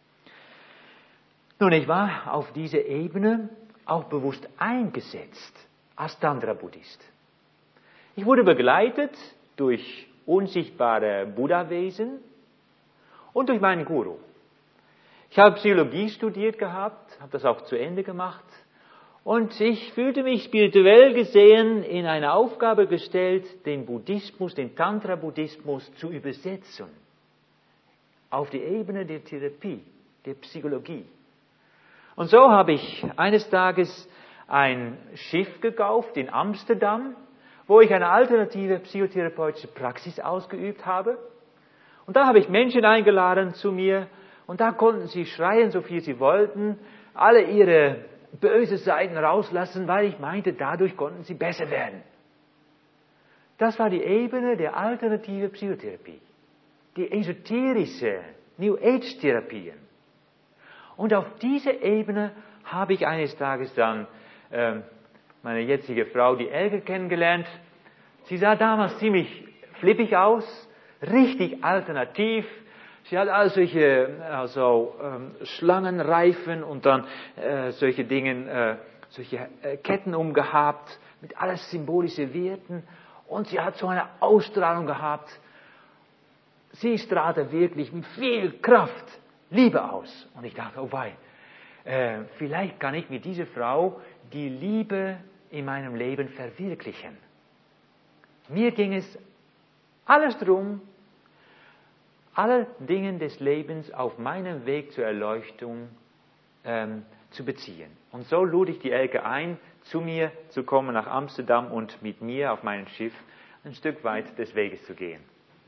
Nun, ich war auf dieser Ebene auch bewusst eingesetzt als Tantra-Buddhist. Ich wurde begleitet durch unsichtbare Buddha-Wesen und durch meinen Guru. Ich habe Psychologie studiert gehabt, habe das auch zu Ende gemacht und ich fühlte mich spirituell gesehen in eine Aufgabe gestellt, den Buddhismus, den Tantra-Buddhismus zu übersetzen auf die Ebene der Therapie, der Psychologie. Und so habe ich eines Tages ein Schiff gekauft in Amsterdam, wo ich eine alternative psychotherapeutische Praxis ausgeübt habe. Und da habe ich Menschen eingeladen zu mir und da konnten sie schreien, so viel sie wollten, alle ihre böse Seiten rauslassen, weil ich meinte, dadurch konnten sie besser werden. Das war die Ebene der alternativen Psychotherapie, die esoterische New Age Therapien. Und auf dieser Ebene habe ich eines Tages dann ähm, meine jetzige Frau, die Elke, kennengelernt. Sie sah damals ziemlich flippig aus, richtig alternativ, Sie hat all solche also, ähm, Schlangenreifen und dann äh, solche Dinge, äh, solche äh, Ketten umgehabt, mit alles symbolische Werten. Und sie hat so eine Ausstrahlung gehabt. Sie strahlte wirklich mit viel Kraft Liebe aus. Und ich dachte, oh wei, äh, vielleicht kann ich mit dieser Frau die Liebe in meinem Leben verwirklichen. Mir ging es alles darum, alle Dinge des Lebens auf meinem Weg zur Erleuchtung ähm, zu beziehen. Und so lud ich die Elke ein, zu mir zu kommen nach Amsterdam und mit mir auf meinem Schiff ein Stück weit des Weges zu gehen.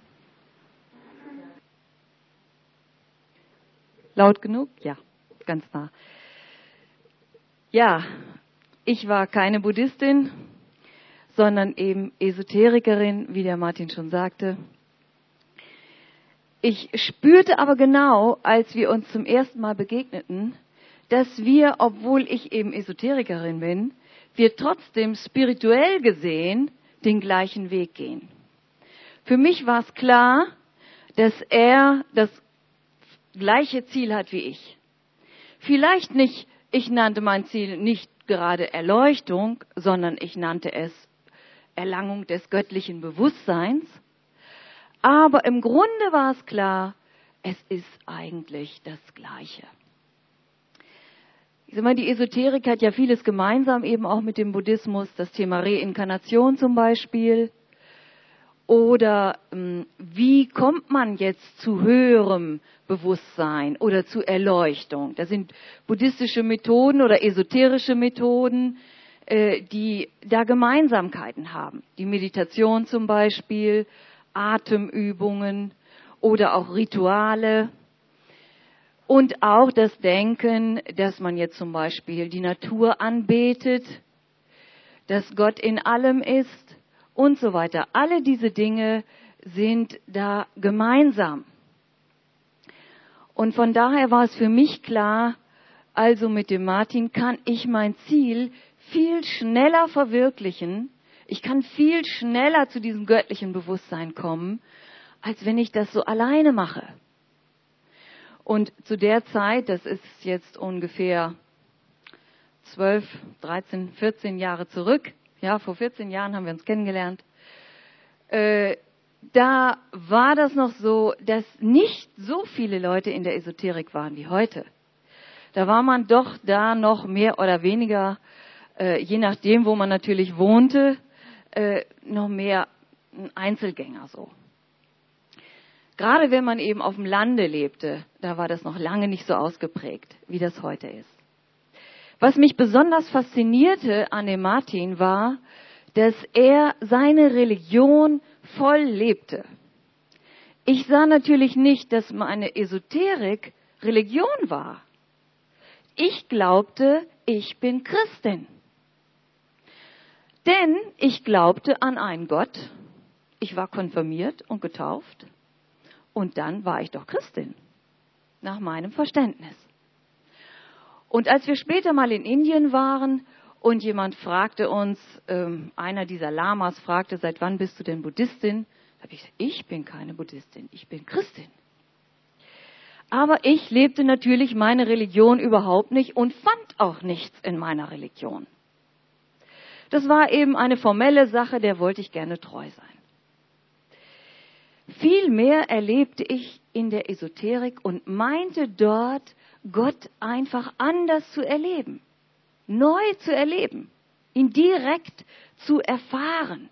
Laut genug? Ja, ganz nah. Ja, ich war keine Buddhistin, sondern eben Esoterikerin, wie der Martin schon sagte. Ich spürte aber genau, als wir uns zum ersten Mal begegneten, dass wir, obwohl ich eben Esoterikerin bin, wir trotzdem spirituell gesehen den gleichen Weg gehen. Für mich war es klar, dass er das gleiche Ziel hat wie ich. Vielleicht nicht, ich nannte mein Ziel nicht gerade Erleuchtung, sondern ich nannte es Erlangung des göttlichen Bewusstseins. Aber im Grunde war es klar, es ist eigentlich das Gleiche. Ich sag mal, die Esoterik hat ja vieles gemeinsam, eben auch mit dem Buddhismus, das Thema Reinkarnation zum Beispiel. Oder ähm, wie kommt man jetzt zu höherem Bewusstsein oder zu Erleuchtung? Das sind buddhistische Methoden oder esoterische Methoden, äh, die da Gemeinsamkeiten haben. Die Meditation zum Beispiel, Atemübungen oder auch Rituale. Und auch das Denken, dass man jetzt zum Beispiel die Natur anbetet, dass Gott in allem ist und so weiter. Alle diese Dinge sind da gemeinsam. Und von daher war es für mich klar, also mit dem Martin kann ich mein Ziel viel schneller verwirklichen. Ich kann viel schneller zu diesem göttlichen Bewusstsein kommen, als wenn ich das so alleine mache. Und zu der Zeit, das ist jetzt ungefähr zwölf, dreizehn, vierzehn Jahre zurück, ja, vor vierzehn Jahren haben wir uns kennengelernt, äh, da war das noch so, dass nicht so viele Leute in der Esoterik waren wie heute. Da war man doch da noch mehr oder weniger, äh, je nachdem, wo man natürlich wohnte, äh, noch mehr ein Einzelgänger so. Gerade wenn man eben auf dem Lande lebte, da war das noch lange nicht so ausgeprägt, wie das heute ist. Was mich besonders faszinierte an dem Martin war, dass er seine Religion voll lebte. Ich sah natürlich nicht, dass meine Esoterik Religion war. Ich glaubte, ich bin Christin. Denn ich glaubte an einen Gott. Ich war konfirmiert und getauft. Und dann war ich doch Christin, nach meinem Verständnis. Und als wir später mal in Indien waren und jemand fragte uns, ähm, einer dieser Lamas fragte, seit wann bist du denn Buddhistin? Da habe ich gesagt, ich bin keine Buddhistin, ich bin Christin. Aber ich lebte natürlich meine Religion überhaupt nicht und fand auch nichts in meiner Religion. Das war eben eine formelle Sache, der wollte ich gerne treu sein. Vielmehr erlebte ich in der Esoterik und meinte dort, Gott einfach anders zu erleben, neu zu erleben, ihn direkt zu erfahren.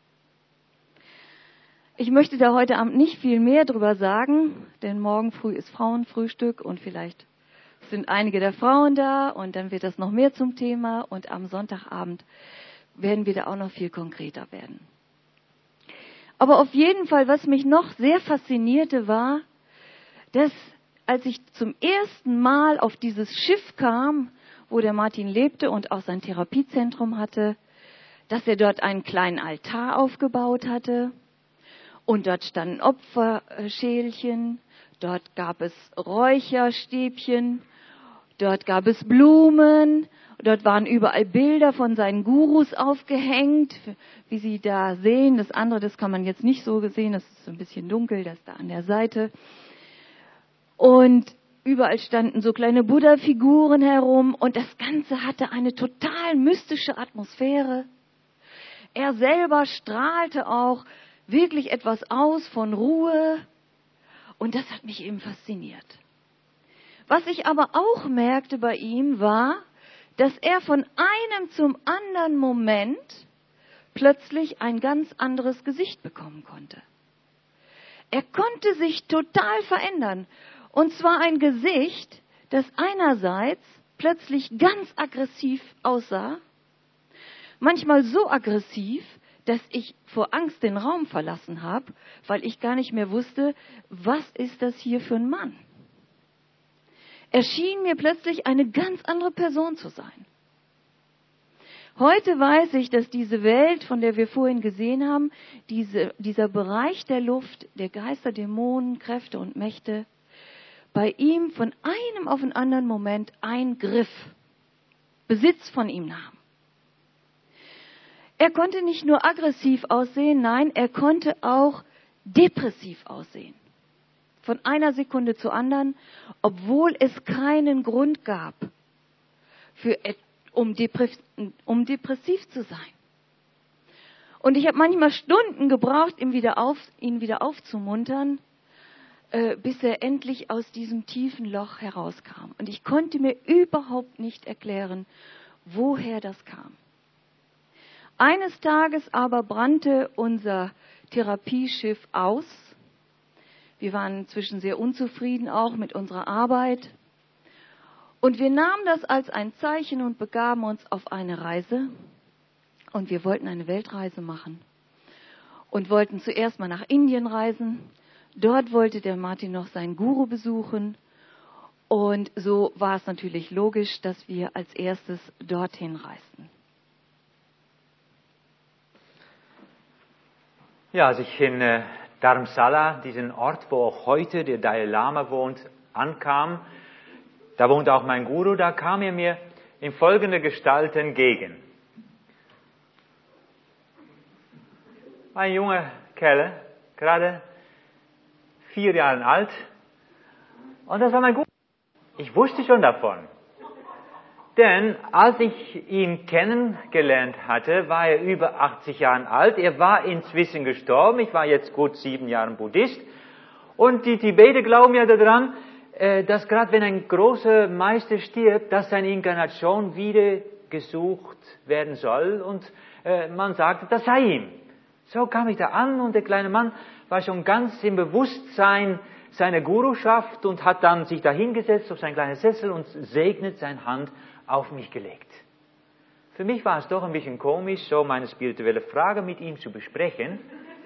Ich möchte da heute Abend nicht viel mehr drüber sagen, denn morgen früh ist Frauenfrühstück und vielleicht sind einige der Frauen da und dann wird das noch mehr zum Thema und am Sonntagabend werden wir da auch noch viel konkreter werden. Aber auf jeden Fall, was mich noch sehr faszinierte, war, dass als ich zum ersten Mal auf dieses Schiff kam, wo der Martin lebte und auch sein Therapiezentrum hatte, dass er dort einen kleinen Altar aufgebaut hatte und dort standen Opferschälchen, dort gab es Räucherstäbchen, dort gab es Blumen. Dort waren überall Bilder von seinen Gurus aufgehängt, wie Sie da sehen. Das andere, das kann man jetzt nicht so sehen, das ist ein bisschen dunkel, das da an der Seite. Und überall standen so kleine Buddha-Figuren herum und das Ganze hatte eine total mystische Atmosphäre. Er selber strahlte auch wirklich etwas aus von Ruhe und das hat mich eben fasziniert. Was ich aber auch merkte bei ihm war, dass er von einem zum anderen Moment plötzlich ein ganz anderes Gesicht bekommen konnte. Er konnte sich total verändern. Und zwar ein Gesicht, das einerseits plötzlich ganz aggressiv aussah, manchmal so aggressiv, dass ich vor Angst den Raum verlassen habe, weil ich gar nicht mehr wusste, was ist das hier für ein Mann? Er schien mir plötzlich eine ganz andere Person zu sein. Heute weiß ich, dass diese Welt, von der wir vorhin gesehen haben, diese, dieser Bereich der Luft, der Geister, Dämonen, Kräfte und Mächte, bei ihm von einem auf den anderen Moment Eingriff, Besitz von ihm nahm. Er konnte nicht nur aggressiv aussehen, nein, er konnte auch depressiv aussehen. Von einer Sekunde zur anderen, obwohl es keinen Grund gab, für, um, depressiv, um depressiv zu sein. Und ich habe manchmal Stunden gebraucht, ihn wieder, auf, ihn wieder aufzumuntern, äh, bis er endlich aus diesem tiefen Loch herauskam. Und ich konnte mir überhaupt nicht erklären, woher das kam. Eines Tages aber brannte unser Therapieschiff aus. Wir waren inzwischen sehr unzufrieden auch mit unserer Arbeit. Und wir nahmen das als ein Zeichen und begaben uns auf eine Reise. Und wir wollten eine Weltreise machen. Und wollten zuerst mal nach Indien reisen. Dort wollte der Martin noch seinen Guru besuchen. Und so war es natürlich logisch, dass wir als erstes dorthin reisten. Ja, als ich in äh, Dharamsala, diesen Ort, wo auch heute der Dalai Lama wohnt, ankam, da wohnt auch mein Guru, da kam er mir in folgender Gestalt entgegen. Ein junger Kerl, gerade vier Jahre alt, und das war mein Guru. Ich wusste schon davon. Denn als ich ihn kennengelernt hatte, war er über achtzig Jahre alt. Er war inzwischen gestorben. Ich war jetzt gut sieben Jahre Buddhist. Und die Tibeter glauben ja daran, dass gerade wenn ein großer Meister stirbt, dass seine Inkarnation wieder gesucht werden soll. Und man sagte, das sei ihm. So kam ich da an und der kleine Mann war schon ganz im Bewusstsein seiner Guruschaft und hat dann sich da hingesetzt auf sein kleines Sessel und segnet seine Hand auf mich gelegt. Für mich war es doch ein bisschen komisch, so meine spirituelle Frage mit ihm zu besprechen.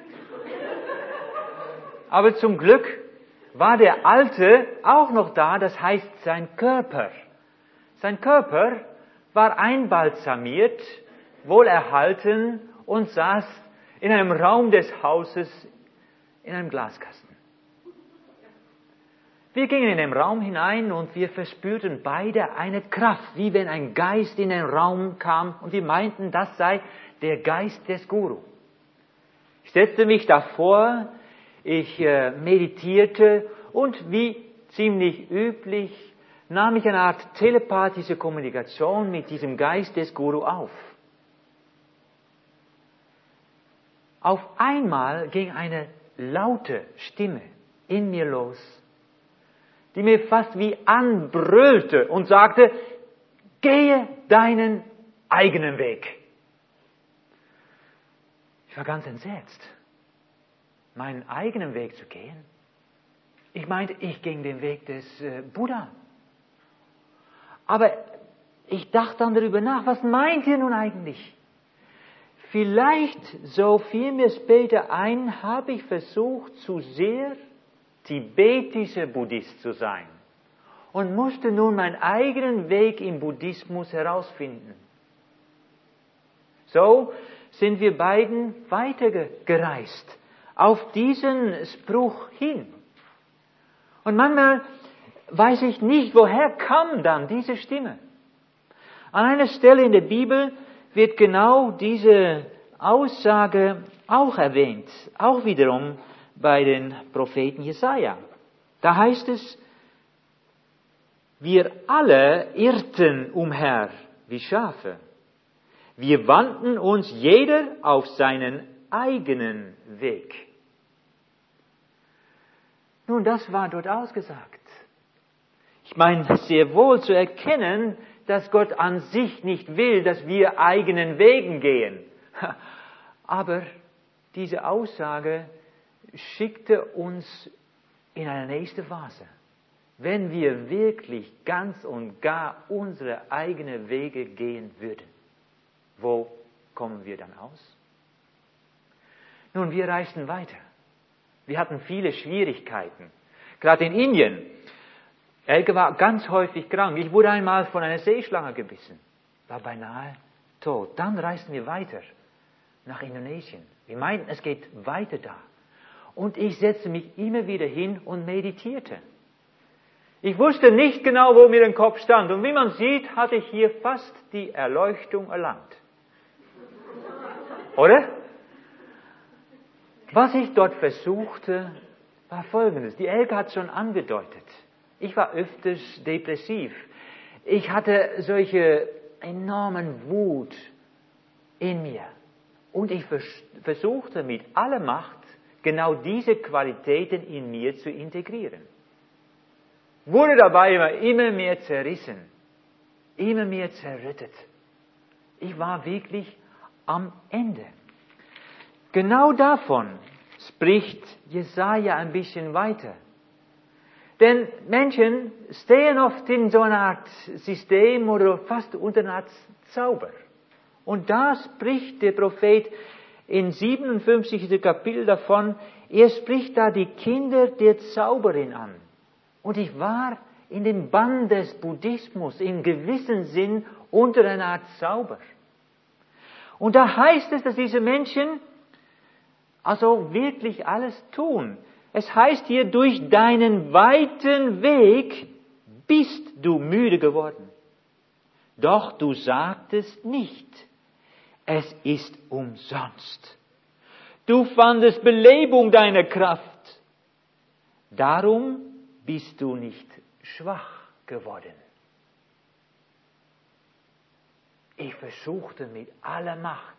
Aber zum Glück war der Alte auch noch da, das heißt sein Körper. Sein Körper war einbalsamiert, wohlerhalten und saß in einem Raum des Hauses in einem Glaskasten. Wir gingen in den Raum hinein und wir verspürten beide eine Kraft, wie wenn ein Geist in den Raum kam und wir meinten, das sei der Geist des Guru. Ich setzte mich davor, ich äh, meditierte und wie ziemlich üblich nahm ich eine Art telepathische Kommunikation mit diesem Geist des Guru auf. Auf einmal ging eine laute Stimme in mir los, die mir fast wie anbrüllte und sagte, gehe deinen eigenen Weg. Ich war ganz entsetzt, meinen eigenen Weg zu gehen. Ich meinte, ich ging den Weg des äh, Buddha. Aber ich dachte dann darüber nach, was meint ihr nun eigentlich? Vielleicht, so fiel mir später ein, habe ich versucht, zu sehr tibetischer Buddhist zu sein und musste nun meinen eigenen Weg im Buddhismus herausfinden. So sind wir beiden weitergereist, auf diesen Spruch hin. Und manchmal weiß ich nicht, woher kam dann diese Stimme. An einer Stelle in der Bibel wird genau diese Aussage auch erwähnt, auch wiederum bei den Propheten Jesaja. Da heißt es, Wir alle irrten umher wie Schafe. Wir wandten uns jeder auf seinen eigenen Weg. Nun, das war dort ausgesagt. Ich meine, sehr wohl zu erkennen, dass Gott an sich nicht will, dass wir eigenen Wegen gehen. Aber diese Aussage schickte uns in eine nächste Phase. Wenn wir wirklich ganz und gar unsere eigenen Wege gehen würden, wo kommen wir dann aus? Nun, wir reisten weiter. Wir hatten viele Schwierigkeiten. Gerade in Indien. Elke war ganz häufig krank. Ich wurde einmal von einer Seeschlange gebissen. War beinahe tot. Dann reisten wir weiter nach Indonesien. Wir meinten, es geht weiter da. Und ich setzte mich immer wieder hin und meditierte. Ich wusste nicht genau, wo mir der Kopf stand. Und wie man sieht, hatte ich hier fast die Erleuchtung erlangt. Oder? Was ich dort versuchte, war Folgendes. Die Elke hat es schon angedeutet. Ich war öfters depressiv. Ich hatte solche enormen Wut in mir. Und ich vers- versuchte mit aller Macht, genau diese Qualitäten in mir zu integrieren. Wurde dabei immer, immer mehr zerrissen. Immer mehr zerrüttet. Ich war wirklich am Ende. Genau davon spricht Jesaja ein bisschen weiter. Denn Menschen stehen oft in so einer Art System oder fast unter einer Art Zauber. Und da spricht der Prophet in siebenundfünfzigsten Kapitel davon, er spricht da die Kinder der Zauberin an. Und ich war in dem Bann des Buddhismus im gewissen Sinn unter einer Art Zauber. Und da heißt es, dass diese Menschen also wirklich alles tun. Es heißt hier, durch deinen weiten Weg bist du müde geworden. Doch du sagtest nicht, es ist umsonst. Du fandest Belebung deiner Kraft. Darum bist du nicht schwach geworden. Ich versuchte mit aller Macht,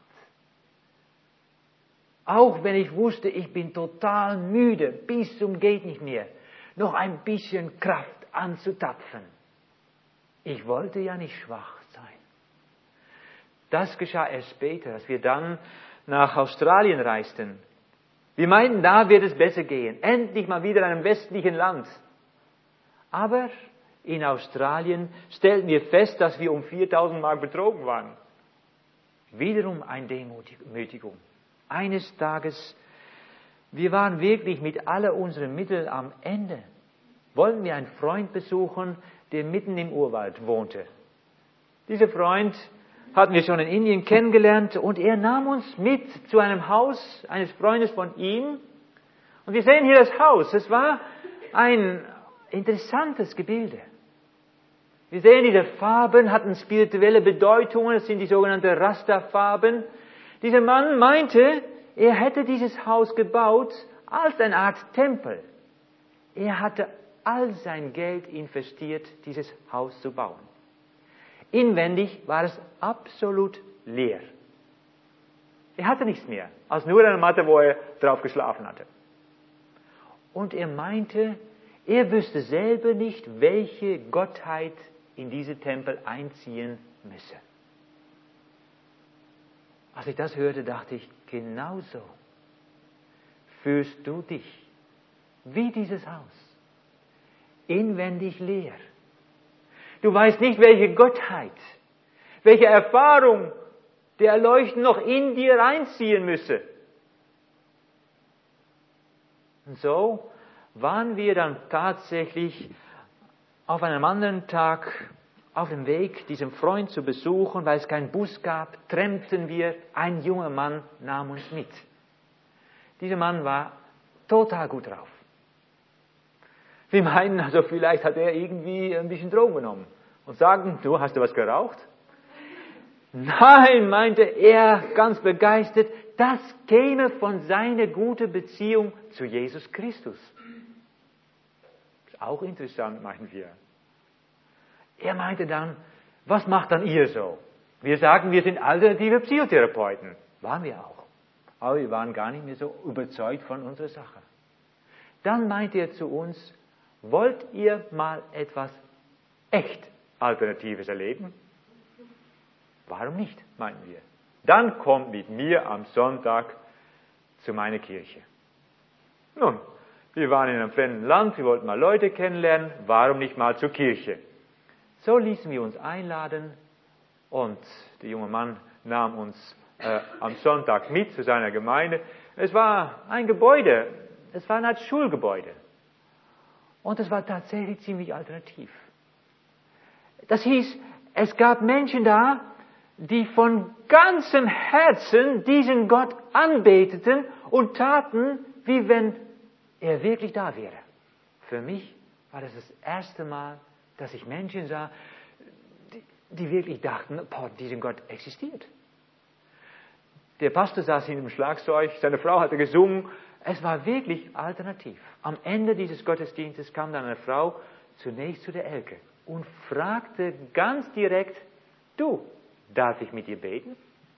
auch wenn ich wusste, ich bin total müde, bis zum geht nicht mehr, noch ein bisschen Kraft anzutapfen. Ich wollte ja nicht schwach sein. Das geschah erst später, als wir dann nach Australien reisten. Wir meinten, da wird es besser gehen. Endlich mal wieder in einem westlichen Land. Aber in Australien stellten wir fest, dass wir um viertausend Mark betrogen waren. Wiederum eine Demütigung. Eines Tages, wir waren wirklich mit all unseren Mitteln am Ende. Wollten wir einen Freund besuchen, der mitten im Urwald wohnte. Dieser Freund hatten wir schon in Indien kennengelernt und er nahm uns mit zu einem Haus eines Freundes von ihm. Und wir sehen hier das Haus. Es war ein interessantes Gebilde. Wir sehen, diese Farben hatten spirituelle Bedeutungen. Das sind die sogenannten Rasta-Farben. Dieser Mann meinte, er hätte dieses Haus gebaut als eine Art Tempel. Er hatte all sein Geld investiert, dieses Haus zu bauen. Inwendig war es absolut leer. Er hatte nichts mehr, als nur eine Matte, wo er drauf geschlafen hatte. Und er meinte, er wüsste selber nicht, welche Gottheit in diesen Tempel einziehen müsse. Als ich das hörte, dachte ich, genauso fühlst du dich wie dieses Haus. Inwendig leer. Du weißt nicht, welche Gottheit, welche Erfahrung der Erleuchtung noch in dir reinziehen müsse. Und so waren wir dann tatsächlich auf einem anderen Tag auf dem Weg, diesen Freund zu besuchen, weil es keinen Bus gab, trampten wir, ein junger Mann nahm uns mit. Dieser Mann war total gut drauf. Wir meinen, also vielleicht hat er irgendwie ein bisschen Drogen genommen und sagten, du, hast du was geraucht? Nein, meinte er ganz begeistert, das käme von seiner guten Beziehung zu Jesus Christus. Ist auch interessant, meinen wir. Er meinte dann, was macht dann ihr so? Wir sagen, wir sind alternative Psychotherapeuten. Waren wir auch. Aber wir waren gar nicht mehr so überzeugt von unserer Sache. Dann meinte er zu uns, wollt ihr mal etwas echt Alternatives erleben? Warum nicht, meinten wir. Dann kommt mit mir am Sonntag zu meiner Kirche. Nun, wir waren in einem fremden Land, wir wollten mal Leute kennenlernen, warum nicht mal zur Kirche? So ließen wir uns einladen und der junge Mann nahm uns äh, am Sonntag mit zu seiner Gemeinde. Es war ein Gebäude, es war eine Art Schulgebäude. Und es war tatsächlich ziemlich alternativ. Das hieß, es gab Menschen da, die von ganzem Herzen diesen Gott anbeteten und taten, wie wenn er wirklich da wäre. Für mich war das das erste Mal, dass ich Menschen sah, die, die wirklich dachten, boah, dieser Gott existiert. Der Pastor saß hinter dem Schlagzeug, seine Frau hatte gesungen. Es war wirklich alternativ. Am Ende dieses Gottesdienstes kam dann eine Frau zunächst zu der Elke und fragte ganz direkt, du, darf ich mit dir beten?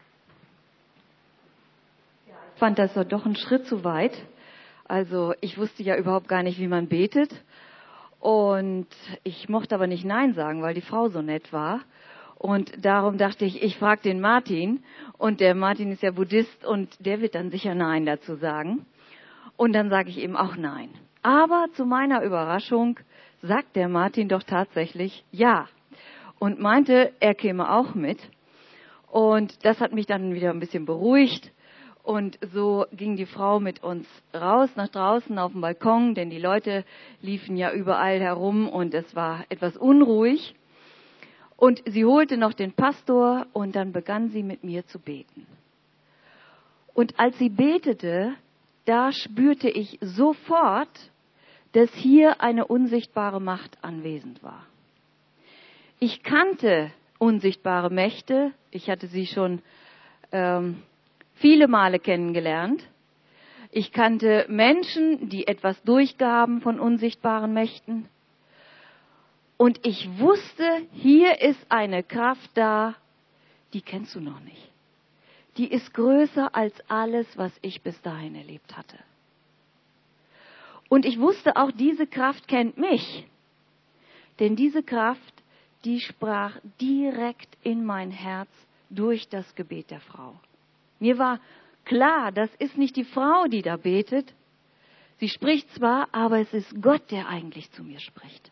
Ich fand das doch einen Schritt zu weit. Also ich wusste ja überhaupt gar nicht, wie man betet. Und ich mochte aber nicht Nein sagen, weil die Frau so nett war. Und darum dachte ich, ich frage den Martin. Und der Martin ist ja Buddhist und der wird dann sicher Nein dazu sagen. Und dann sage ich eben auch Nein. Aber zu meiner Überraschung sagt der Martin doch tatsächlich Ja. Und meinte, er käme auch mit. Und das hat mich dann wieder ein bisschen beruhigt. Und so ging die Frau mit uns raus nach draußen auf den Balkon, denn die Leute liefen ja überall herum und es war etwas unruhig. Und sie holte noch den Pastor und dann begann sie mit mir zu beten. Und als sie betete, da spürte ich sofort, dass hier eine unsichtbare Macht anwesend war. Ich kannte unsichtbare Mächte, ich hatte sie schon ähm, viele Male kennengelernt. Ich kannte Menschen, die etwas durchgaben von unsichtbaren Mächten. Und ich wusste, hier ist eine Kraft da, die kennst du noch nicht. Die ist größer als alles, was ich bis dahin erlebt hatte. Und ich wusste auch, diese Kraft kennt mich. Denn diese Kraft, die sprach direkt in mein Herz durch das Gebet der Frau. Mir war klar, das ist nicht die Frau, die da betet. Sie spricht zwar, aber es ist Gott, der eigentlich zu mir spricht.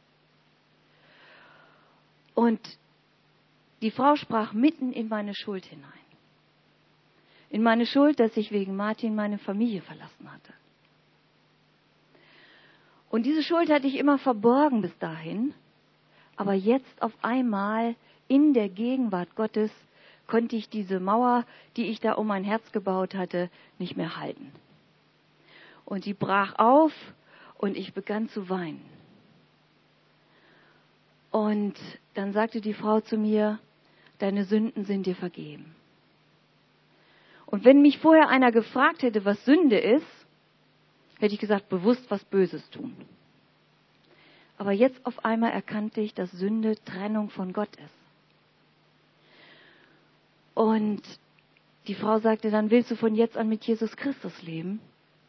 Und die Frau sprach mitten in meine Schuld hinein. In meine Schuld, dass ich wegen Martin meine Familie verlassen hatte. Und diese Schuld hatte ich immer verborgen bis dahin. Aber jetzt auf einmal in der Gegenwart Gottes konnte ich diese Mauer, die ich da um mein Herz gebaut hatte, nicht mehr halten. Und die brach auf und ich begann zu weinen. Und dann sagte die Frau zu mir, deine Sünden sind dir vergeben. Und wenn mich vorher einer gefragt hätte, was Sünde ist, hätte ich gesagt, bewusst was Böses tun. Aber jetzt auf einmal erkannte ich, dass Sünde Trennung von Gott ist. Und die Frau sagte, dann willst du von jetzt an mit Jesus Christus leben?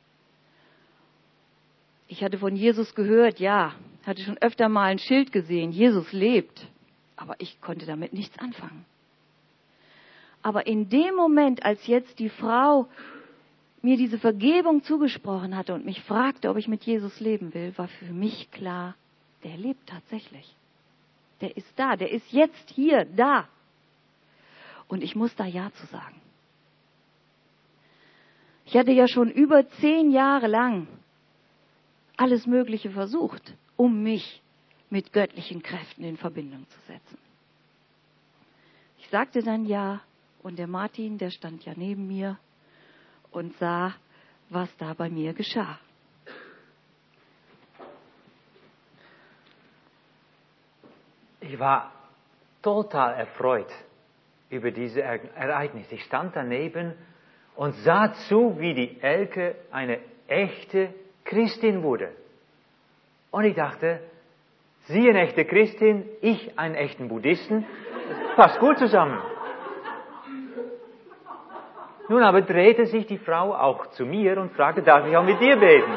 Ich hatte von Jesus gehört, ja, hatte schon öfter mal ein Schild gesehen, Jesus lebt. Aber ich konnte damit nichts anfangen. Aber in dem Moment, als jetzt die Frau mir diese Vergebung zugesprochen hatte und mich fragte, ob ich mit Jesus leben will, war für mich klar, der lebt tatsächlich. Der ist da, der ist jetzt hier, da. Und ich muss da Ja zu sagen. Ich hatte ja schon über zehn Jahre lang alles Mögliche versucht, um mich mit göttlichen Kräften in Verbindung zu setzen. Ich sagte dann Ja und der Martin, der stand ja neben mir und sah, was da bei mir geschah. Ich war total erfreut über diese Ereignis. Ich stand daneben und sah zu, wie die Elke eine echte Christin wurde. Und ich dachte, Sie eine echte Christin, ich einen echten Buddhisten. Das passt gut zusammen. Nun aber drehte sich die Frau auch zu mir und fragte, darf ich auch mit dir beten?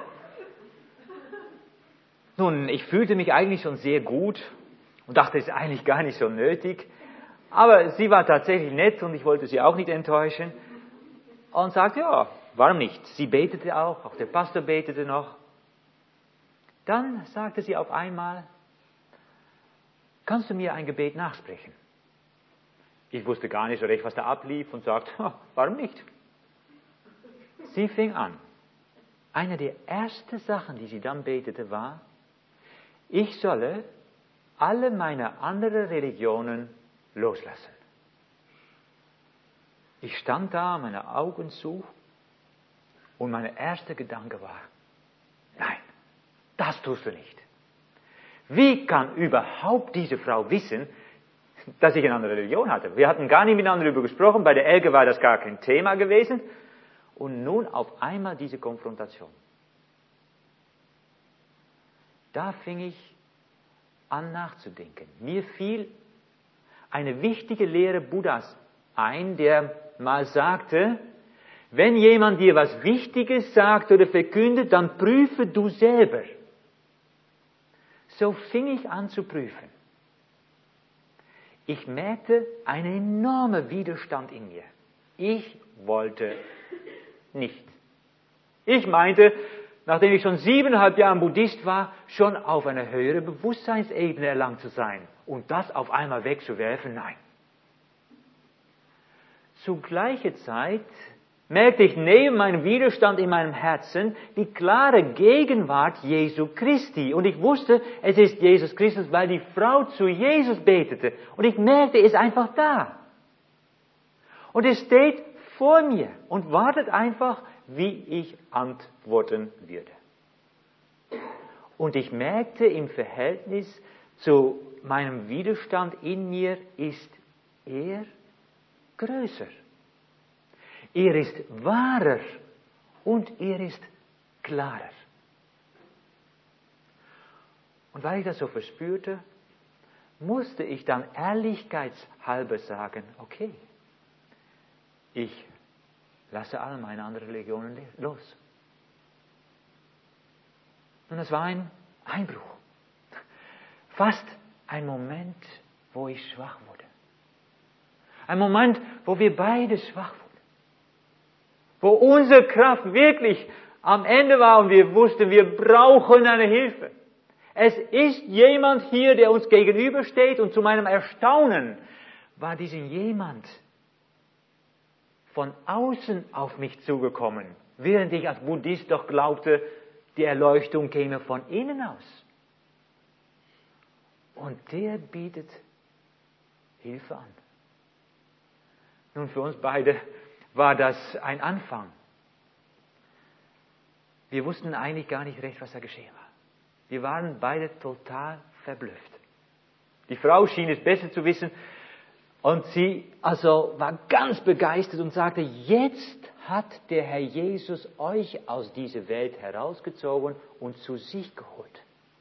Nun, ich fühlte mich eigentlich schon sehr gut und dachte, es ist eigentlich gar nicht so nötig. Aber sie war tatsächlich nett und ich wollte sie auch nicht enttäuschen. Und sagte, ja, warum nicht? Sie betete auch, auch der Pastor betete noch. Dann sagte sie auf einmal, kannst du mir ein Gebet nachsprechen? Ich wusste gar nicht so recht, was da ablief und sagte, warum nicht? Sie fing an. Eine der ersten Sachen, die sie dann betete, war, ich solle alle meine anderen Religionen loslassen. Ich stand da, meine Augen zu, und mein erster Gedanke war, nein, das tust du nicht. Wie kann überhaupt diese Frau wissen, dass ich eine andere Religion hatte? Wir hatten gar nicht miteinander darüber gesprochen, bei der Elke war das gar kein Thema gewesen. Und nun auf einmal diese Konfrontation. Da fing ich an nachzudenken. Mir fiel eine wichtige Lehre Buddhas ein, der mal sagte, wenn jemand dir was Wichtiges sagt oder verkündet, dann prüfe du selber. So fing ich an zu prüfen. Ich merkte einen enormen Widerstand in mir. Ich wollte nicht. Ich meinte, nachdem ich schon siebeneinhalb Jahre Buddhist war, schon auf eine höhere Bewusstseinsebene erlangt zu sein. Und das auf einmal wegzuwerfen, nein. Zu gleicher Zeit merkte ich neben meinem Widerstand in meinem Herzen die klare Gegenwart Jesu Christi. Und ich wusste, es ist Jesus Christus, weil die Frau zu Jesus betete. Und ich merkte, er ist einfach da. Und er steht vor mir und wartet einfach, wie ich antworten würde. Und ich merkte, im Verhältnis zu meinem Widerstand in mir ist er größer. Er ist wahrer und er ist klarer. Und weil ich das so verspürte, musste ich dann ehrlichkeitshalber sagen, okay, ich lasse all meine anderen Religionen los. Und es war ein Einbruch. Fast ein Moment, wo ich schwach wurde. Ein Moment, wo wir beide schwach wurden. Wo unsere Kraft wirklich am Ende war und wir wussten, wir brauchen eine Hilfe. Es ist jemand hier, der uns gegenübersteht und zu meinem Erstaunen war dieser jemand von außen auf mich zugekommen, während ich als Buddhist doch glaubte, die Erleuchtung käme von innen aus. Und der bietet Hilfe an. Nun, für uns beide war das ein Anfang. Wir wussten eigentlich gar nicht recht, was da geschehen war. Wir waren beide total verblüfft. Die Frau schien es besser zu wissen und sie also war ganz begeistert und sagte, jetzt hat der Herr Jesus euch aus dieser Welt herausgezogen und zu sich geholt.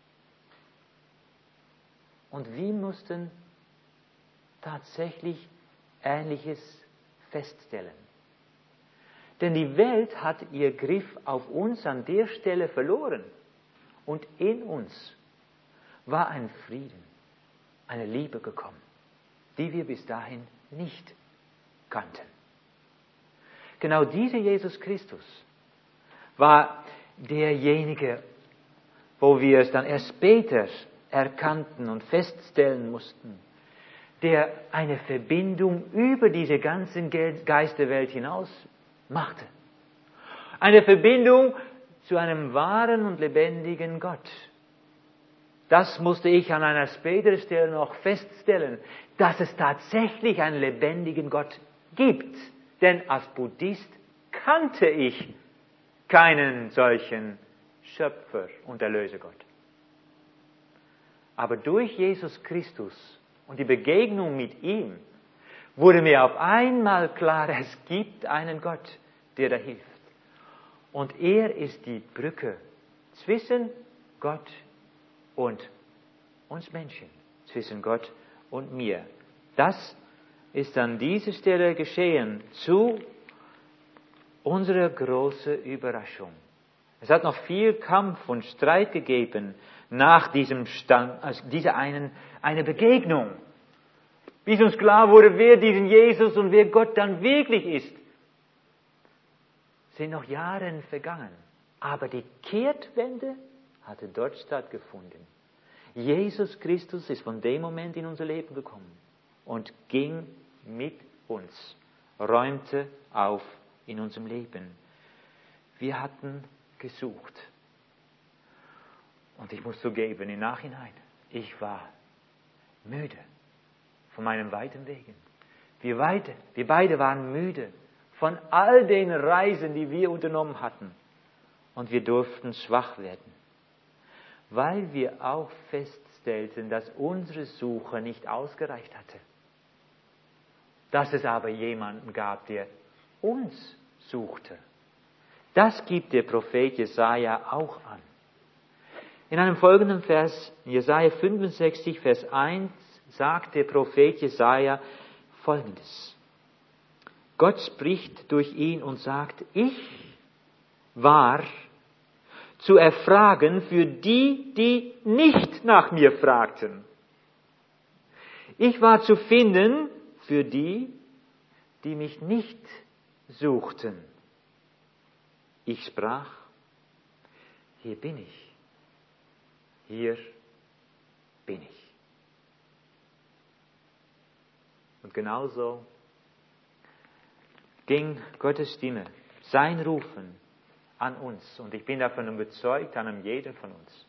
Und wir mussten tatsächlich Ähnliches feststellen. Denn die Welt hat ihr Griff auf uns an der Stelle verloren. Und in uns war ein Frieden, eine Liebe gekommen, die wir bis dahin nicht kannten. Genau dieser Jesus Christus war derjenige, wo wir es dann erst später erkannten und feststellen mussten, der eine Verbindung über diese ganzen Geisterwelt hinaus machte. Eine Verbindung zu einem wahren und lebendigen Gott. Das musste ich an einer späteren Stelle noch feststellen, dass es tatsächlich einen lebendigen Gott gibt. Denn als Buddhist kannte ich keinen solchen Schöpfer und Erlösergott. Aber durch Jesus Christus und die Begegnung mit ihm wurde mir auf einmal klar, es gibt einen Gott, der da hilft. Und er ist die Brücke zwischen Gott und uns Menschen, zwischen Gott und mir. Das ist an dieser Stelle geschehen zu unserer großen Überraschung. Es hat noch viel Kampf und Streit gegeben nach diesem Stand, also dieser einen, eine Begegnung. Bis uns klar wurde, wer diesen Jesus und wer Gott dann wirklich ist. Sind noch Jahre vergangen. Aber die Kehrtwende hatte dort stattgefunden. Jesus Christus ist von dem Moment in unser Leben gekommen und ging mit uns, räumte auf in unserem Leben. Wir hatten gesucht. Und ich muss zugeben, im Nachhinein, ich war müde von meinen weiten Wegen. Wir beide, wir beide waren müde von all den Reisen, die wir unternommen hatten. Und wir durften schwach werden, weil wir auch feststellten, dass unsere Suche nicht ausgereicht hatte. Dass es aber jemanden gab, der uns suchte. Das gibt der Prophet Jesaja auch an. In einem folgenden Vers, Jesaja fünfundsechzig, Vers eins, sagt der Prophet Jesaja Folgendes. Gott spricht durch ihn und sagt, ich war zu erfragen für die, die nicht nach mir fragten. Ich war zu finden für die, die mich nicht suchten. Ich sprach, hier bin ich, hier bin ich. Und genauso ging Gottes Stimme, sein Rufen an uns. Und ich bin davon überzeugt, an jeden von uns.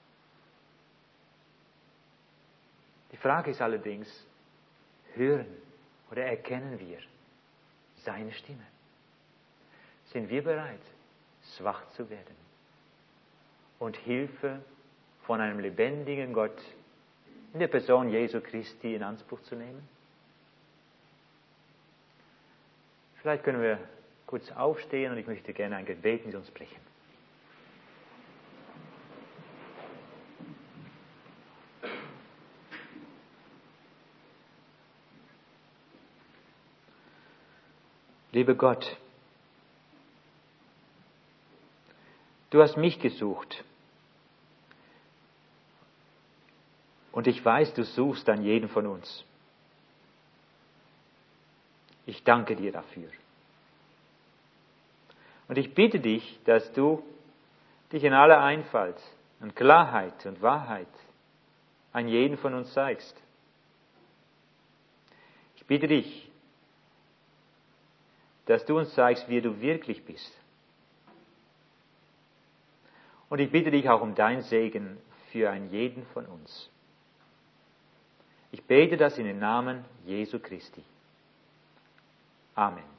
Die Frage ist allerdings, hören oder erkennen wir seine Stimme? Sind wir bereit, schwach zu werden und Hilfe von einem lebendigen Gott in der Person Jesu Christi in Anspruch zu nehmen? Vielleicht können wir kurz aufstehen und ich möchte gerne ein Gebet mit uns sprechen. Lieber Gott, du hast mich gesucht und ich weiß, du suchst an jeden von uns. Ich danke dir dafür. Und ich bitte dich, dass du dich in aller Einfalt und Klarheit und Wahrheit an jeden von uns zeigst. Ich bitte dich, dass du uns zeigst, wie du wirklich bist. Und ich bitte dich auch um dein Segen für einen jeden von uns. Ich bete das in den Namen Jesu Christi. Amen.